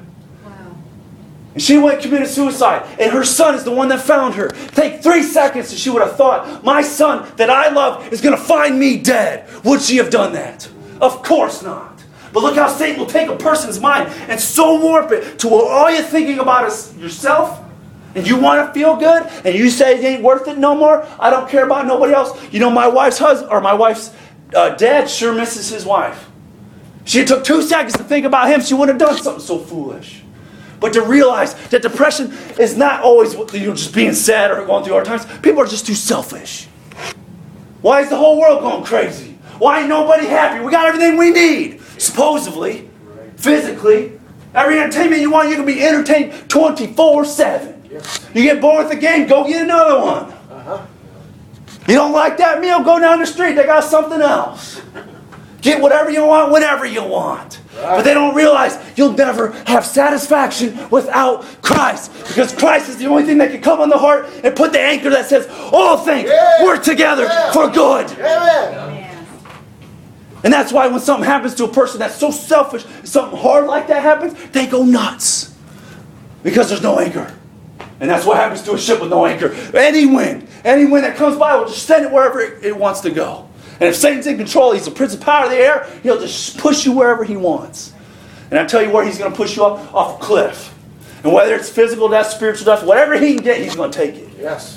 And she went and committed suicide. And her son is the one that found her. Take three seconds and she would have thought, my son that I love is going to find me dead. Would she have done that? Of course not. But look how Satan will take a person's mind and so warp it to where all you're thinking about is yourself. And you want to feel good. And you say it ain't worth it no more. I don't care about nobody else. You know, my wife's husband, or my wife's uh, dad sure misses his wife. She took two seconds to think about him. She wouldn't have done something so foolish. But to realize that depression is not always, you know, just being sad or going through hard times. People are just too selfish. Why is the whole world going crazy? Why ain't nobody happy? We got everything we need. Supposedly, physically, every entertainment you want, you can be entertained twenty-four seven. You get bored with the game, go get another one. Uh-huh. You don't like that meal, go down the street, they got something else. Get whatever you want, whenever you want. But they don't realize you'll never have satisfaction without Christ. Because Christ is the only thing that can come on the heart and put the anchor that says, all things Yeah. work together Yeah. for good. Amen. Amen. And that's why when something happens to a person that's so selfish, something hard like that happens, they go nuts. Because there's no anchor. And that's what happens to a ship with no anchor. Any wind, any wind that comes by will just send it wherever it, it wants to go. And if Satan's in control, he's the prince of power of the air, he'll just push you wherever he wants. And I tell you where he's going to push you off, off a cliff. And whether it's physical death, spiritual death, whatever he can get, he's going to take it. Yes.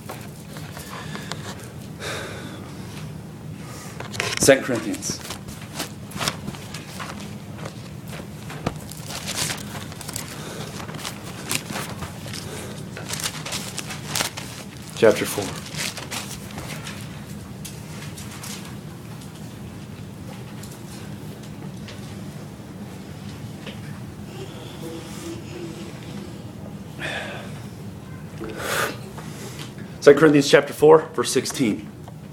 Second Corinthians. Chapter four. Second Corinthians chapter four, verse sixteen.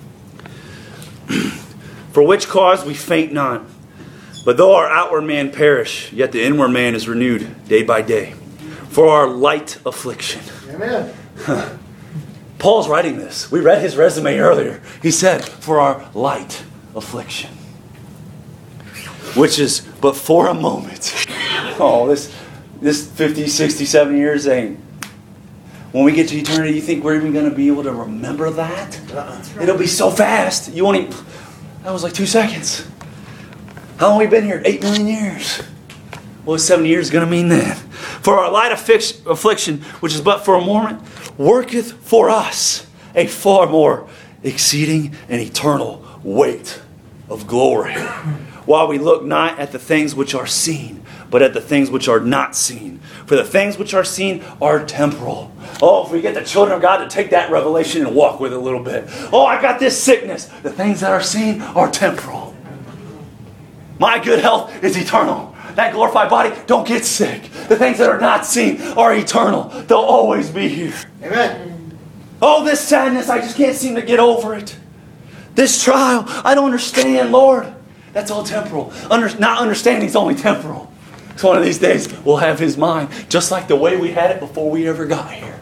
For which cause we faint not, but though our outward man perish, yet the inward man is renewed day by day. For our light affliction. Amen. Paul's writing this. We read his resume earlier. He said, for our light affliction. Which is but for a moment. Oh, this this fifty, sixty, seventy years ain't. When we get to eternity, you think we're even going to be able to remember that? Uh-uh. It'll be so fast. You won't even... That was like two seconds. How long have we been here? Eight million years. What is seventy years going to mean then? For our light afflic- affliction, which is but for a moment, worketh for us a far more exceeding and eternal weight of glory. While we look not at the things which are seen, but at the things which are not seen. For the things which are seen are temporal. Oh, if we get the children of God to take that revelation and walk with it a little bit. Oh, I got this sickness. The things that are seen are temporal. My good health is eternal. That glorified body, don't get sick. The things that are not seen are eternal. They'll always be here. Amen. Oh, this sadness, I just can't seem to get over it. This trial, I don't understand, Lord. That's all temporal. Under, not understanding is only temporal. So one of these days, we'll have His mind just like the way we had it before we ever got here.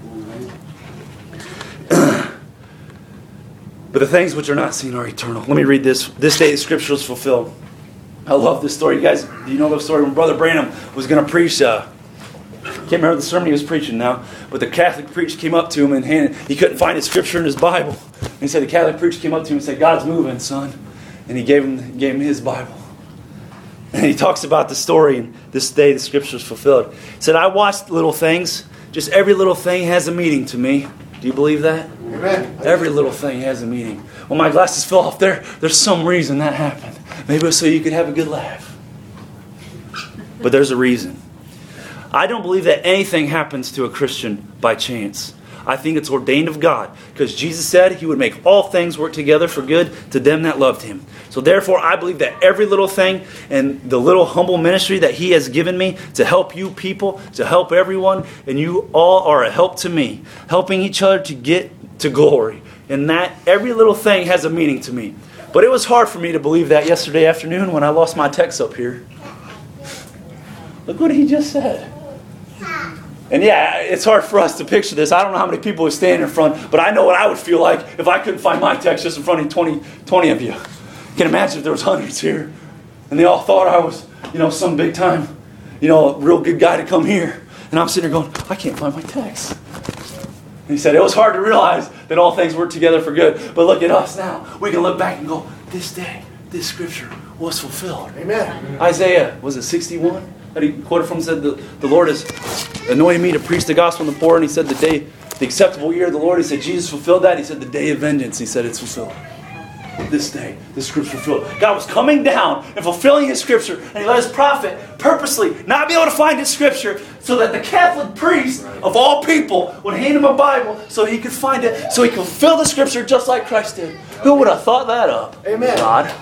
But the things which are not seen are eternal. Let me read this. This day the Scripture was fulfilled. I love this story. You guys, do you know the story when Brother Branham was going to preach? Uh, can't remember the sermon he was preaching now, but the Catholic priest came up to him and handed, he couldn't find his Scripture in his Bible. And he said the Catholic priest came up to him and said, "God's moving, son." And he gave him gave him his Bible. And he talks about the story, and this day the Scripture is fulfilled. He said, "I watched little things. Just every little thing has a meaning to me." Do you believe that? Amen. Every little thing has a meaning. When my glasses fell off there, there's some reason that happened. Maybe it was so you could have a good laugh. But there's a reason. I don't believe that anything happens to a Christian by chance. I think it's ordained of God, because Jesus said He would make all things work together for good to them that loved Him. So therefore, I believe that every little thing and the little humble ministry that He has given me to help you people, to help everyone, and you all are a help to me, helping each other to get to glory. And that every little thing has a meaning to me. But it was hard for me to believe that yesterday afternoon when I lost my text up here. Look what he just said. And yeah, it's hard for us to picture this. I don't know how many people would stand in front, but I know what I would feel like if I couldn't find my text just in front of twenty, twenty of you. You can imagine if there was hundreds here, and they all thought I was, you know, some big time, you know, real good guy to come here. And I'm sitting there going, I can't find my text. And he said, it was hard to realize that all things work together for good. But look at us now. We can look back and go, this day, this Scripture was fulfilled. Amen. Isaiah, was it sixty-one? That he quoted from, said, the, the Lord has anointed me to preach the gospel to the poor. And he said, the day, the acceptable year of the Lord. He said, Jesus fulfilled that. He said, the day of vengeance. He said, it's fulfilled. This day, this Scripture fulfilled. God was coming down and fulfilling His Scripture. And He let His prophet purposely not be able to find His Scripture so that the Catholic priest of all people would hand him a Bible so he could find it, so he could fulfill the Scripture just like Christ did. Who would have thought that up? Amen. God.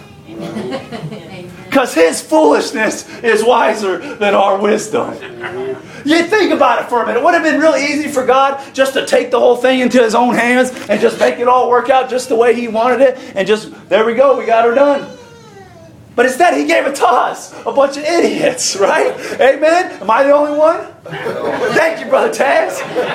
Because His foolishness is wiser than our wisdom. You think about it for a minute. It would have been really easy for God just to take the whole thing into His own hands and just make it all work out just the way He wanted it. And just, there we go, we got her done. But instead, he gave it to us, a bunch of idiots, right? Amen? Am I the only one? Thank you, Brother Taz.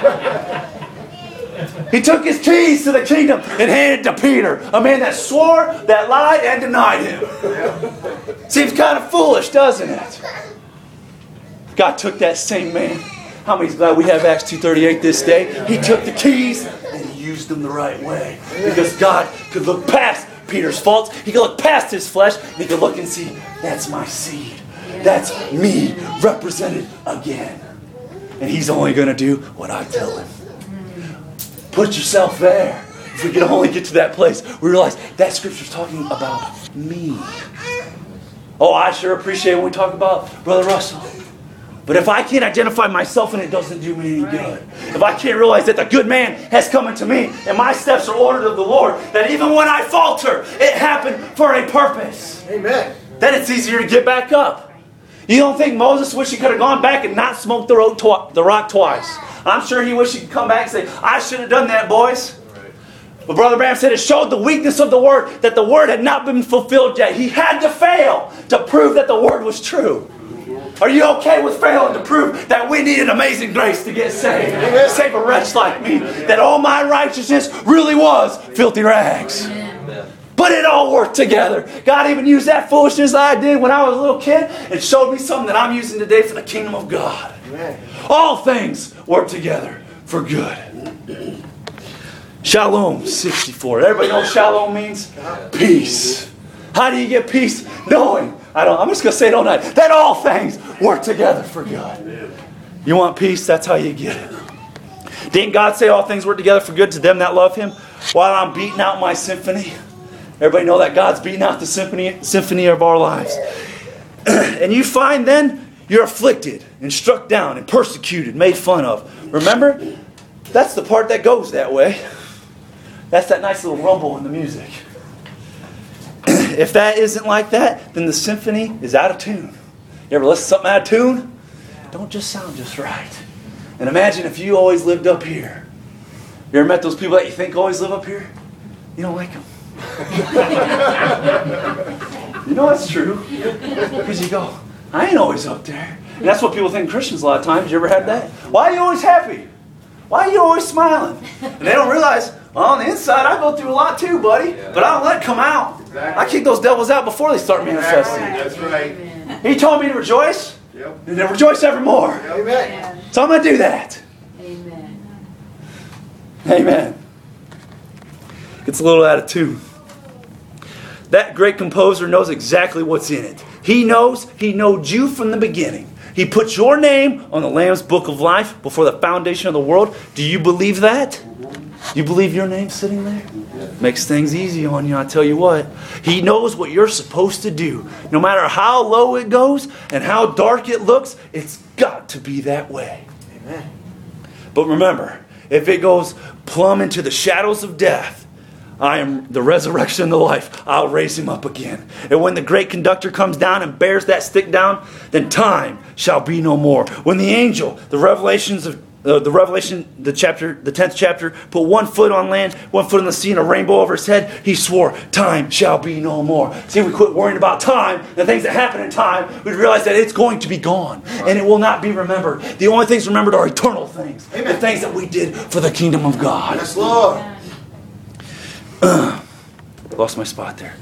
He took his keys to the kingdom and handed it to Peter, a man that swore, that lied, and denied him. Seems kind of foolish, doesn't it? God took that same man. How many's glad we have Acts two thirty-eight this day? He took the keys and he used them the right way. Because God could look past Peter's faults. He could look past his flesh. And he could look and see, that's my seed. That's me represented again. And he's only going to do what I tell him. Put yourself there. If we could only get to that place, we realize that scripture's talking about me. Oh, I sure appreciate when we talk about Brother Russell. But if I can't identify myself and it doesn't do me any good. If I can't realize that the good man has come into me and my steps are ordered of the Lord, that even when I falter, it happened for a purpose. Amen. Then it's easier to get back up. You don't think Moses wished he could have gone back and not smoked the rock, twi- the rock twice? I'm sure he wished he could come back and say, I should have done that, boys. But Brother Branham said it showed the weakness of the word, that the word had not been fulfilled yet. He had to fail to prove that the word was true. Are you okay with failing to prove that we need an amazing grace to get saved? Amen. Save a wretch like me. That all my righteousness really was filthy rags. Amen. But it all worked together. God even used that foolishness I did when I was a little kid and showed me something that I'm using today for the kingdom of God. Amen. All things work together for good. Shalom sixty-four. Everybody know what shalom means? Peace. How do you get peace? Knowing. I don't, I'm just going to say it all night. That all things work together for good. You want peace? That's how you get it. Didn't God say all things work together for good to them that love Him? While I'm beating out my symphony. Everybody know that God's beating out the symphony, symphony of our lives. And you find then you're afflicted and struck down and persecuted, made fun of. Remember? That's the part that goes that way. That's that nice little rumble in the music. If that isn't like that, then the symphony is out of tune. You ever listen to something out of tune? Don't just sound just right. And imagine if you always lived up here. You ever met those people that you think always live up here? You don't like them. You know it's true. Because you go, I ain't always up there. And that's what people think Christians a lot of times. You ever had that? Why are you always happy? Why are you always smiling? And they don't realize, well, on the inside, I go through a lot too, buddy. But I don't let it come out. Exactly. I kick those devils out before they start manifesting. That's right. He told me to rejoice. Yep. And to rejoice evermore. Yep. Amen. So I'm going to do that. Amen. Amen. Gets a little out of tune. That great composer knows exactly what's in it. He knows, he knowed you from the beginning. He put your name on the Lamb's Book of Life before the foundation of the world. Do you believe that? You believe your name's sitting there? Makes things easy on you, I tell you what. He knows what you're supposed to do. No matter how low it goes and how dark it looks, it's got to be that way. Amen. But remember, if it goes plumb into the shadows of death, I am the resurrection and the life. I'll raise him up again. And when the great conductor comes down and bears that stick down, then time shall be no more. When the angel, the revelations of uh, the Revelation, the chapter, the tenth chapter, put one foot on land, one foot on the sea, and a rainbow over his head, he swore, time shall be no more. See, we quit worrying about time, the things that happen in time. We realize that it's going to be gone, and it will not be remembered. The only things remembered are eternal things. Amen. The things that we did for the kingdom of God. Yes, Lord. Uh, lost my spot there.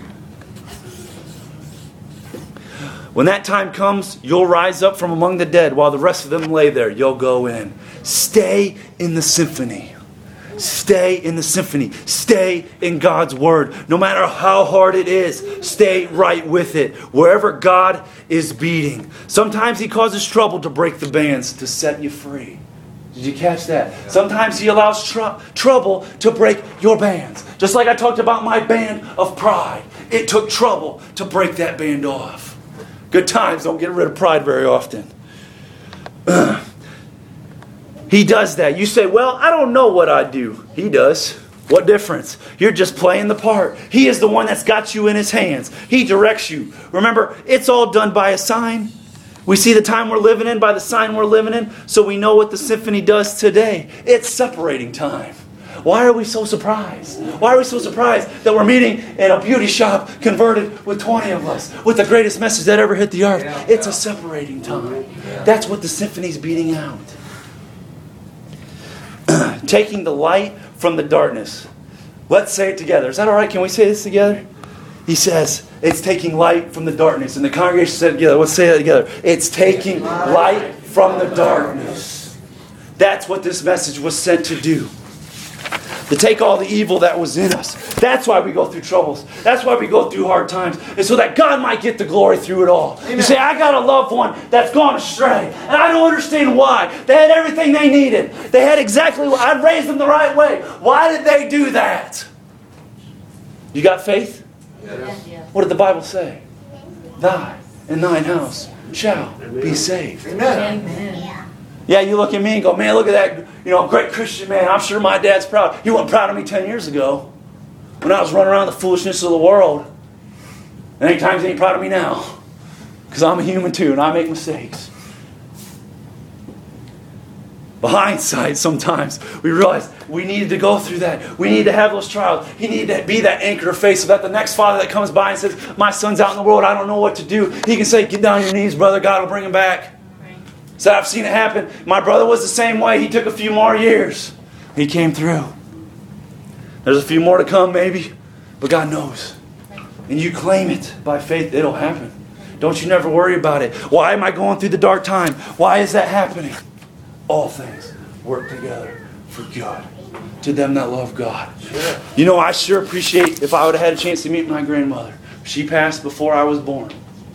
When that time comes, you'll rise up from among the dead while the rest of them lay there. You'll go in. Stay in the symphony. Stay in the symphony. Stay in God's word. No matter how hard it is, stay right with it. Wherever God is beating. Sometimes He causes trouble to break the bands to set you free. Did you catch that? Sometimes He allows tr- trouble to break your bands. Just like I talked about my band of pride. It took trouble to break that band off. Good times don't get rid of pride very often. Uh, he does that. You say, well, I don't know what I do. He does. What difference? You're just playing the part. He is the one that's got you in His hands. He directs you. Remember, it's all done by a sign. We see the time we're living in by the sign we're living in, so we know what the symphony does today. It's separating time. Why are we so surprised? Why are we so surprised that we're meeting in a beauty shop converted with twenty of us with the greatest message that ever hit the earth? It's a separating time. That's what the symphony's beating out. Taking the light from the darkness. Let's say it together. Is that all right? Can we say this together? He says, it's taking light from the darkness. And the congregation said it together. Let's say it together. It's taking light from the darkness. That's what this message was sent to do. To take all the evil that was in us. That's why we go through troubles. That's why we go through hard times. And so that God might get the glory through it all. Amen. You say, I got a loved one that's gone astray. And I don't understand why. They had everything they needed. They had exactly what I raised them the right way. Why did they do that? You got faith? Yes. What did the Bible say? Thy and thine house shall be saved. Amen. Amen. Yeah, you look at me and go, man, look at that, you know, great Christian man. I'm sure my dad's proud. He wasn't proud of me ten years ago when I was running around the foolishness of the world. And any times he ain't proud of me now. Because I'm a human too and I make mistakes. By hindsight, sometimes we realize we needed to go through that. We need to have those trials. He needed to be that anchor of faith so that the next father that comes by and says, my son's out in the world, I don't know what to do. He can say, get down on your knees, brother. God will bring him back. So I've seen it happen. My brother was the same way. He took a few more years. He came through. There's a few more to come maybe, but God knows. And you claim it by faith, it'll happen. Don't you never worry about it. Why am I going through the dark time? Why is that happening? All things work together for good to them that love God. Sure. You know, I sure appreciate if I would have had a chance to meet my grandmother. She passed before I was born.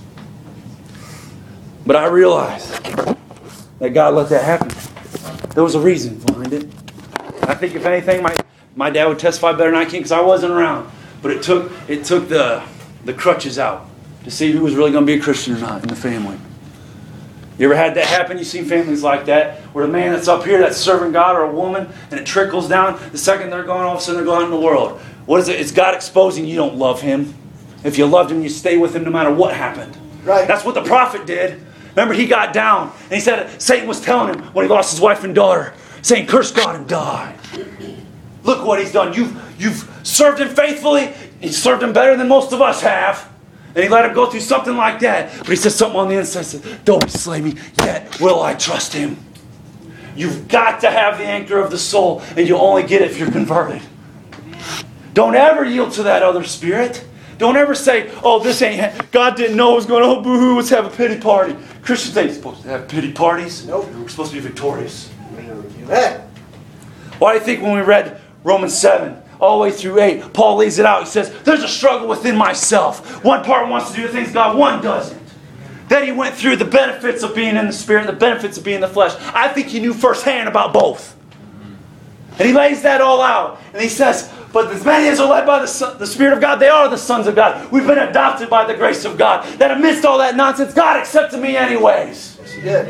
But I realized that God let that happen. There was a reason behind it. I think if anything, my, my dad would testify better than I can because I wasn't around. But it took it took the, the crutches out to see who was really going to be a Christian or not in the family. You ever had that happen? You've seen families like that where the man that's up here that's serving God or a woman and it trickles down. The second they're gone, all of a sudden they're going out in the world. What is it? It's God exposing you don't love Him. If you loved Him, you stay with Him no matter what happened. Right. That's what the prophet did. Remember, he got down and he said, Satan was telling him when he lost his wife and daughter, saying, curse God and die. Look what he's done. You've, you've served Him faithfully. He served Him better than most of us have. And he let him go through something like that. But he said something on the inside. Said, don't slay me, yet will I trust Him. You've got to have the anchor of the soul, and you'll only get it if you're converted. Don't ever yield to that other spirit. Don't ever say, oh, this ain't, God didn't know it was going to, oh, boo-hoo, let's have a pity party. Christians ain't supposed to have pity parties. Nope. We're supposed to be victorious. Amen. Why do you think when we read Romans seven, all the way through eight, Paul lays it out. He says, there's a struggle within myself. One part wants to do the things God, one doesn't. Then he went through the benefits of being in the Spirit, the benefits of being in the flesh. I think he knew firsthand about both. And he lays that all out. And he says, but as many as are led by the, Son, the Spirit of God, they are the sons of God. We've been adopted by the grace of God. That amidst all that nonsense, God accepted me anyways. Yes, He did.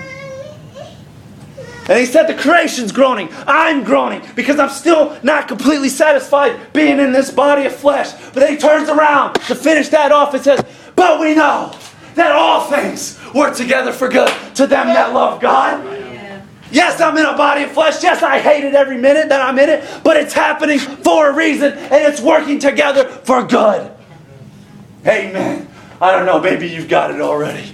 And he said the creation's groaning. I'm groaning because I'm still not completely satisfied being in this body of flesh. But then he turns around to finish that off and says, but we know that all things work together for good to them that love God. Yeah. Yes, I'm in a body of flesh. Yes, I hate it every minute that I'm in it. But it's happening for a reason and it's working together for good. Amen. I don't know, maybe you've got it already.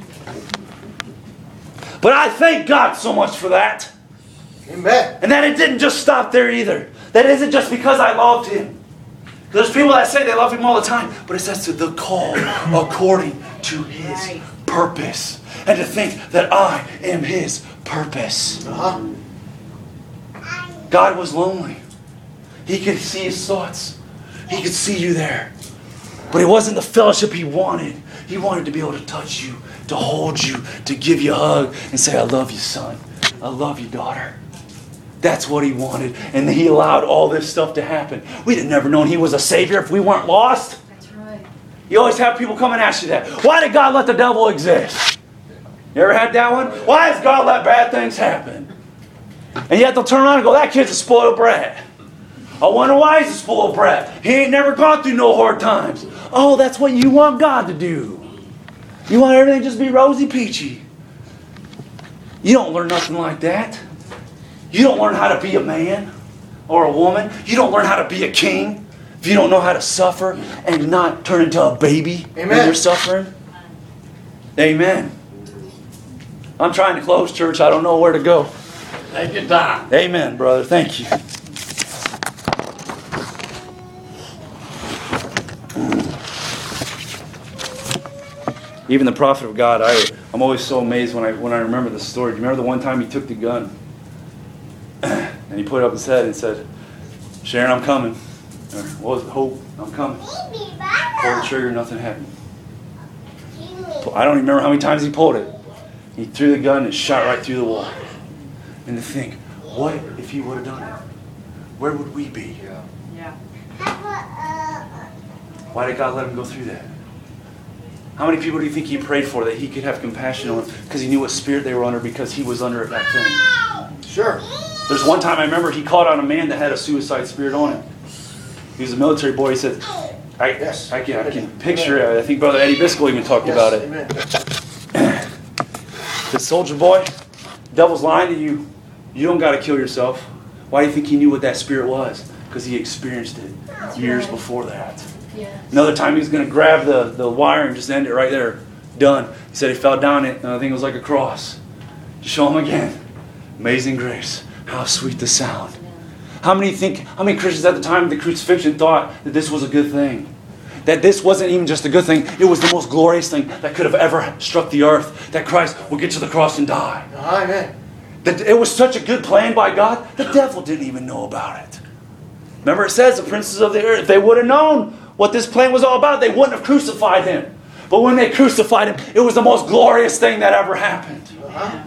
But I thank God so much for that. Amen. And that it didn't just stop there either. That isn't just because I loved Him. There's people that say they love Him all the time. But it says to the call according to His Right. purpose. And to think that I am His purpose. Uh-huh. God was lonely. He could see His thoughts. He could see you there. But it wasn't the fellowship He wanted. He wanted to be able to touch you, to hold you, to give you a hug and say, I love you, son. I love you, daughter. That's what He wanted. And He allowed all this stuff to happen. We'd have never known He was a Savior if we weren't lost. That's right. You always have people come and ask you that. Why did God let the devil exist? You ever had that one? Why does God let bad things happen? And yet they'll turn around and go, that kid's a spoiled brat. I wonder why he's a spoiled brat. He ain't never gone through no hard times. Oh, that's what you want God to do. You want everything just to be rosy peachy. You don't learn nothing like that. You don't learn how to be a man or a woman. You don't learn how to be a king if you don't know how to suffer and not turn into a baby Amen. when you're suffering. Amen. I'm trying to close, church. I don't know where to go. Thank you, Tom. Amen, brother. Thank you. Even the prophet of God, I, I'm always so amazed when I when I remember the story. Do you remember the one time he took the gun and he put it up his head and said, Sharon, I'm coming. Or, what was it? Hope, I'm coming. Pulled the trigger, nothing happened. I don't even remember how many times he pulled it. He threw the gun and shot right through the wall. And to think, what if he would have done it? Where would we be? Yeah. Why did God let him go through that? How many people do you think he prayed for that he could have compassion on? Because he knew what spirit they were under, because he was under it back then. Sure. There's one time I remember he caught on a man that had a suicide spirit on him. He was a military boy. He said, I, Yes. I, can, I can picture it. I think Brother Eddie Biscoe even talked Yes, about it. Amen. The soldier boy, devil's lying to you. You don't got to kill yourself. Why do you think he knew what that spirit was? Because he experienced it years before that. Yeah. Another time he was going to grab the, the wire and just end it right there. Done. He said he fell down it, and I think it was like a cross. Just show him again. Amazing grace. How sweet the sound. How many think? How many Christians at the time of the crucifixion thought that this was a good thing? That this wasn't even just a good thing. It was the most glorious thing that could have ever struck the earth. That Christ would get to the cross and die. Amen. That it was such a good plan by God, the devil didn't even know about it. Remember it says, the princes of the earth, if they would have known what this plan was all about, they wouldn't have crucified him. But when they crucified him, it was the most glorious thing that ever happened. Uh-huh.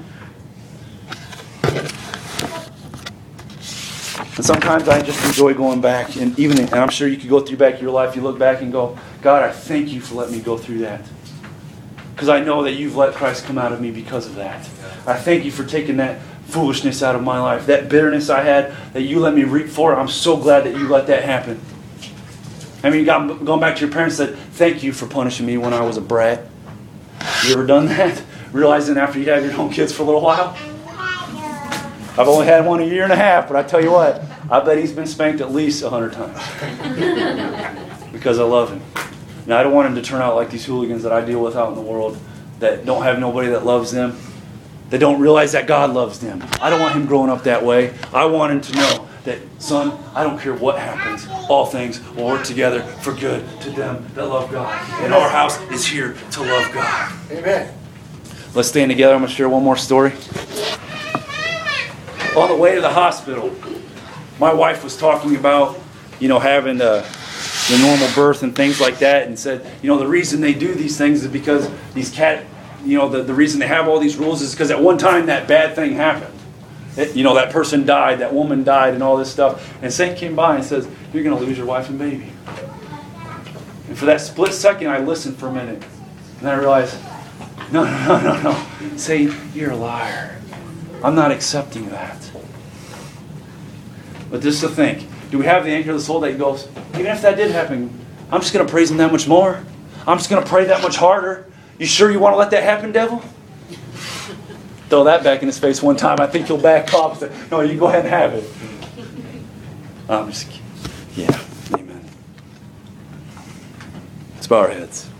And sometimes I just enjoy going back, and even, and I'm sure you could go through back your life, you look back and go, God, I thank you for letting me go through that. Because I know that you've let Christ come out of me because of that. I thank you for taking that foolishness out of my life, that bitterness I had, that you let me reap for. I'm so glad that you let that happen. I mean, God, going back to your parents, said, thank you for punishing me when I was a brat. You ever done that? Realizing after you have your own kids for a little while? I've only had one a year and a half, but I tell you what, I bet he's been spanked at least a hundred times. Because I love him. And I don't want him to turn out like these hooligans that I deal with out in the world that don't have nobody that loves them. They don't realize that God loves them. I don't want him growing up that way. I want him to know that, son, I don't care what happens. All things will work together for good to them that love God. And our house is here to love God. Amen. Let's stand together. I'm going to share one more story. On the way to the hospital, my wife was talking about, you know, having the, the normal birth and things like that, and said, you know, the reason they do these things is because these cat, you know, the, the reason they have all these rules is because at one time that bad thing happened. It, you know, that person died, that woman died, and all this stuff. And Saint came by and says, you're going to lose your wife and baby. And for that split second, I listened for a minute. And I realized, no, no, no, no, no. Saint, you're a liar. I'm not accepting that. But just to think, do we have the anchor of the soul that goes, even if that did happen, I'm just going to praise him that much more. I'm just going to pray that much harder. You sure you want to let that happen, devil? Throw that back in his face one time. I think he'll back off. No, you go ahead and have it. I'm just kidding. Yeah, amen. Let's bow our heads.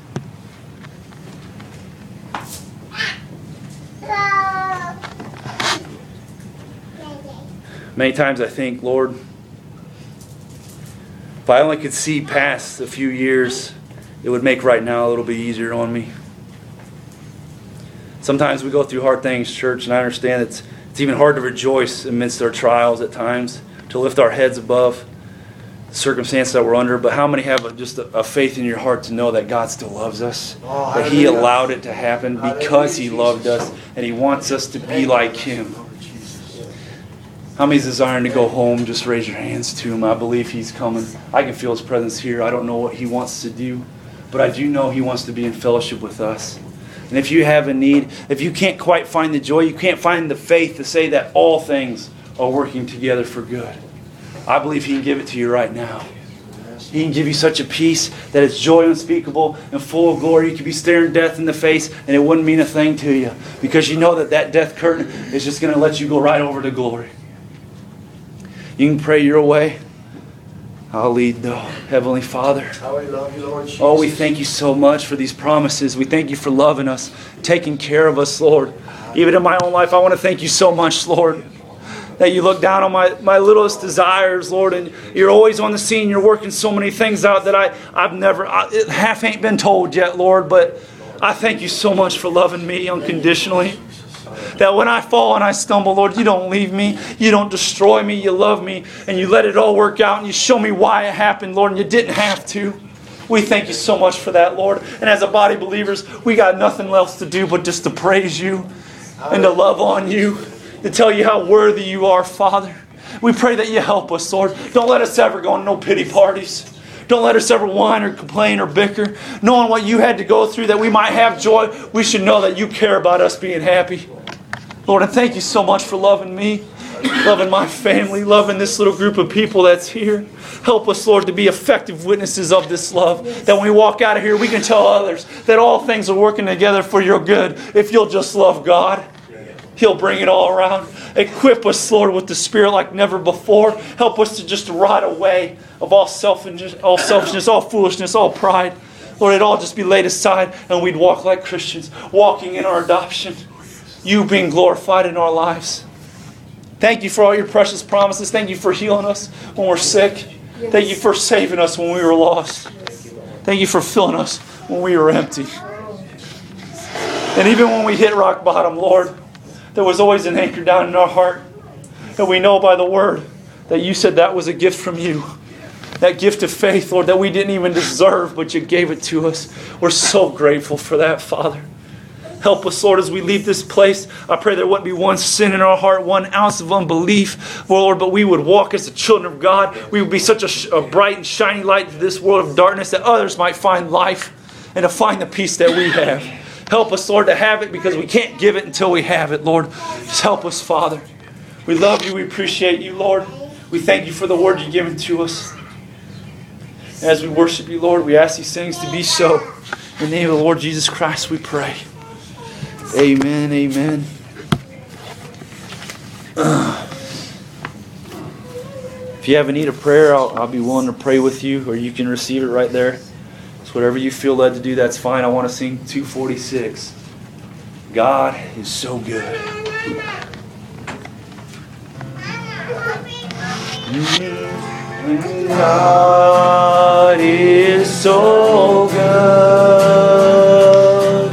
Many times I think, Lord, if I only could see past a few years, it would make right now a little bit easier on me. Sometimes we go through hard things, church, and I understand it's, it's even hard to rejoice amidst our trials at times, to lift our heads above the circumstances that we're under. But how many have a, just a, a faith in your heart to know that God still loves us? Oh, that He hallelujah. allowed it to happen because He loved us, and He wants us to be like Him. How many's desiring to go home? Just raise your hands to Him. I believe He's coming. I can feel His presence here. I don't know what He wants to do, but I do know He wants to be in fellowship with us. And if you have a need, if you can't quite find the joy, you can't find the faith to say that all things are working together for good, I believe He can give it to you right now. He can give you such a peace that it's joy unspeakable and full of glory. You could be staring death in the face and it wouldn't mean a thing to you, because you know that that death curtain is just going to let you go right over to glory. You can pray your way. I'll lead though. Heavenly Father. How we love you, Lord Jesus. Oh, we thank you so much for these promises. We thank you for loving us, taking care of us, Lord. Even in my own life, I want to thank you so much, Lord, that you look down on my, my littlest desires, Lord, and you're always on the scene. You're working so many things out that I, I've never, I, it half ain't been told yet, Lord, but I thank you so much for loving me unconditionally. That when I fall and I stumble, Lord, you don't leave me. You don't destroy me. You love me. And you let it all work out. And you show me why it happened, Lord. And you didn't have to. We thank you so much for that, Lord. And as a body of believers, we got nothing else to do but just to praise you and to love on you. To tell you how worthy you are, Father. We pray that you help us, Lord. Don't let us ever go on no pity parties. Don't let us ever whine or complain or bicker. Knowing what you had to go through that we might have joy, we should know that you care about us being happy. Lord, and thank you so much for loving me, loving my family, loving this little group of people that's here. Help us, Lord, to be effective witnesses of this love. That when we walk out of here, we can tell others that all things are working together for your good. If you'll just love God, He'll bring it all around. Equip us, Lord, with the Spirit like never before. Help us to just ride away of all selfishness, all selfishness, all foolishness, all pride. Lord, it all just be laid aside and we'd walk like Christians, walking in our adoption. You being glorified in our lives. Thank you for all your precious promises. Thank you for healing us when we're sick. Yes. Thank you for saving us when we were lost. Thank you for filling us when we were empty. And even when we hit rock bottom, Lord, there was always an anchor down in our heart. And we know by the Word that you said that was a gift from you. That gift of faith, Lord, that we didn't even deserve, but you gave it to us. We're so grateful for that, Father. Help us, Lord, as we leave this place. I pray there wouldn't be one sin in our heart, one ounce of unbelief, Lord, but we would walk as the children of God. We would be such a, sh- a bright and shining light to this world of darkness that others might find life and to find the peace that we have. Help us, Lord, to have it because we can't give it until we have it, Lord. Just help us, Father. We love you. We appreciate you, Lord. We thank you for the word you've given to us. As we worship you, Lord, we ask these things to be so. In the name of the Lord Jesus Christ, we pray. Amen, amen. If you have a need of prayer, I'll, I'll be willing to pray with you, or you can receive it right there. So whatever you feel led to do, that's fine. I want to sing two forty-six. God is so good. God is so good.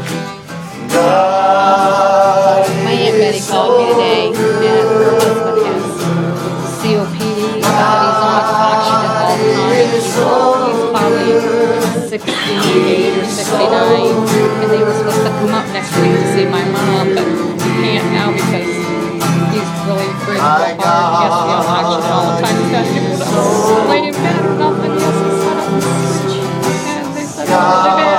God My Aunt Betty called me today, and her husband has C O P D. Uh, he's on oxygen all the time. He's, he's probably sixty-eight or sixty-nine, and they were supposed to come up next week to see my mom, but he can't now because he's really breathing so hard. He has to be on oxygen all the time. He's got people to lay him down or nothing. He has to set up and they said, oh, they've had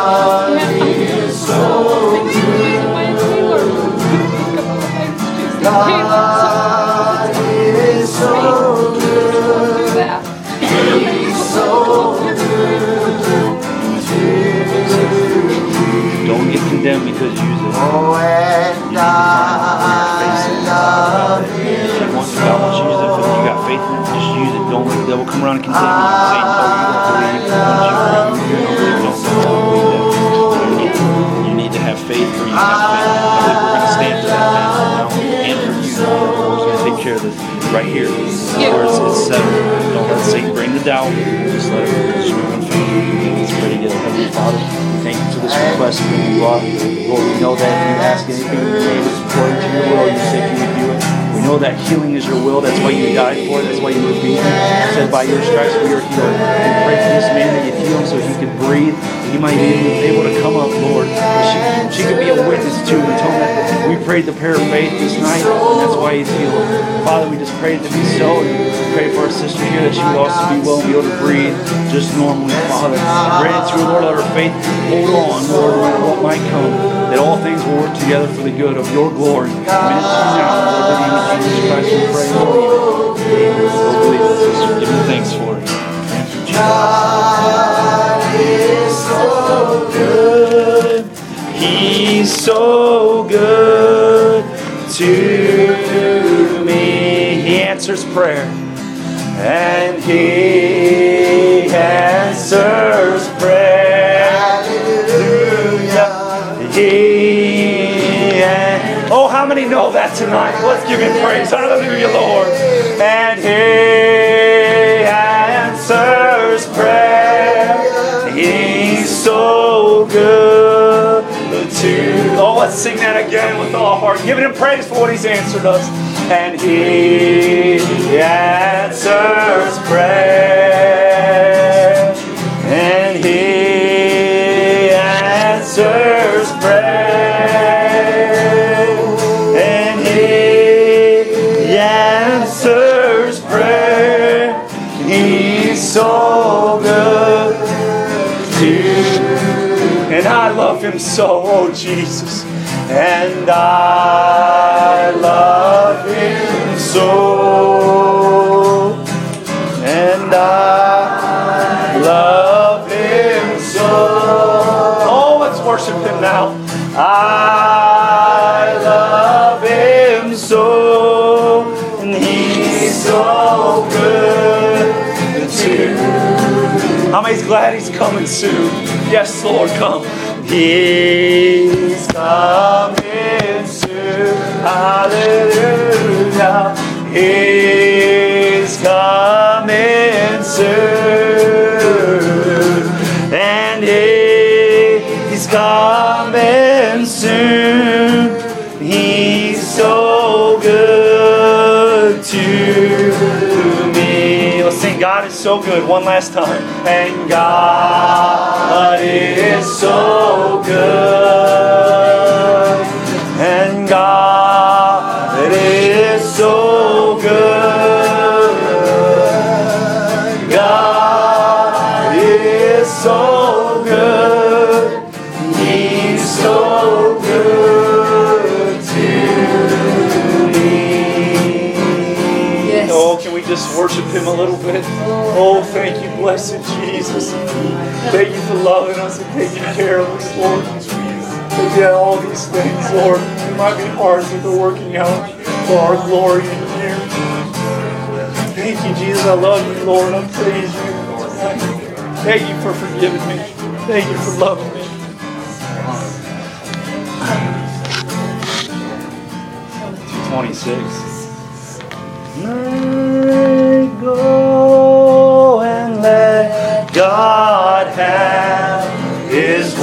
God is so good. He's so good. Don't get condemned because you use it. Oh, and I love him. God wants you to use it. If you got faith in it, just use it. Don't let the devil come around and condemn you. Satan told you don't believe. You don't believe that. You need to have faith for you to have faith. I believe we're going to stand for that now. And for you. The Lord's going to take care of this right here. Where it's, it's settled. Don't let Satan bring the doubt. Just let it just move in faith. Let's pray together. Heavenly Father, thank you for this request that you brought. Lord, we know that if you ask anything in your name, it's according to your will. You said you would do it. We know that healing is your will. That's why you died for it. That's why you were beaten. You said by your stripes we are healed. We pray for this man that you heal him so he could breathe. He might be able to come up, Lord. She, she could be a witness to and tell that we prayed the prayer of faith this night, and that's why he's healed. Father, we just prayed to be so, and we pray for our sister here that she would also be well and be able to breathe just normally, Father. Grant it to her, Lord, let her faith hold on, Lord, no matter what might come, that all things will work together for the good of your glory. Commit it to you now, Lord, in the name of Jesus Christ, we pray and believe it. Amen. We'll believe it, sister. Give him thanks for it. God is so good. He's so good to me. He answers prayer. and He answers prayer. Hallelujah. He an- oh, how many know that tonight? Let's give Him praise. Hallelujah, Lord. And He answers prayer. He's so good to. Oh, let's sing that again with all our heart. Giving Him praise for what He's answered us. And He answers prayer. And He answers prayer. And He answers prayer. He's so good to. And I love Him so, oh Jesus. And I love Him so. And I love Him so. Oh, let's worship Him now. I love Him so. And He's so good to. How many's glad He's coming soon? Yes, Lord, come. He's coming soon. Hallelujah. He's coming soon. And he, He's coming soon. He's so good to me. Let's sing God is so good one last time. And God is so good. And God is so good. God is so good. He's so good to me. Yes. Oh, can we just worship Him a little bit? Oh, thank you, blessed Jesus. Thank you for loving us and taking care of us, Lord. But yeah, all these things, Lord, it might be hard, but they're working out for our glory in you. Thank you, Jesus. I love you, Lord. I praise you. Thank you for forgiving me. Thank you for loving me. two twenty-six. Let go and let God have His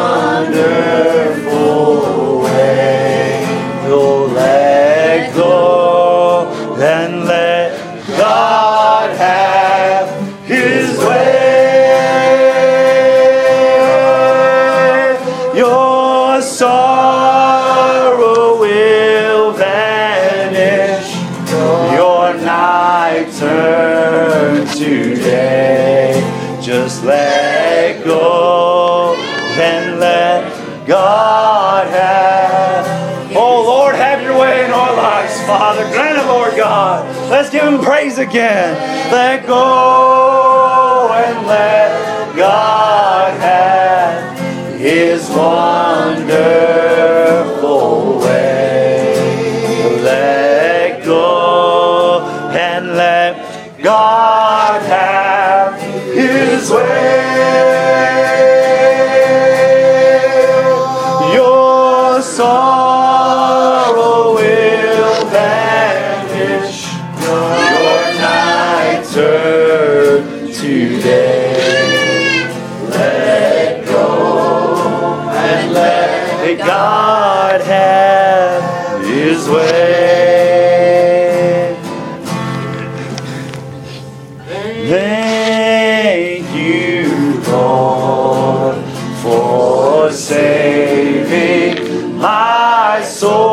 wonderful way. Oh, let go and let God have His way. Your sorrow will vanish. Your night turn today. Just let go and let God have. Oh Lord, have your way in our lives, Father. Grant it, Lord God. Let's give Him praise again. Let go and let God have His wonderful way. Let go and let God have His way. Your sorrow will vanish. Your night turn today. Let go and let God have His way. Thank you, Lord, for saving my soul.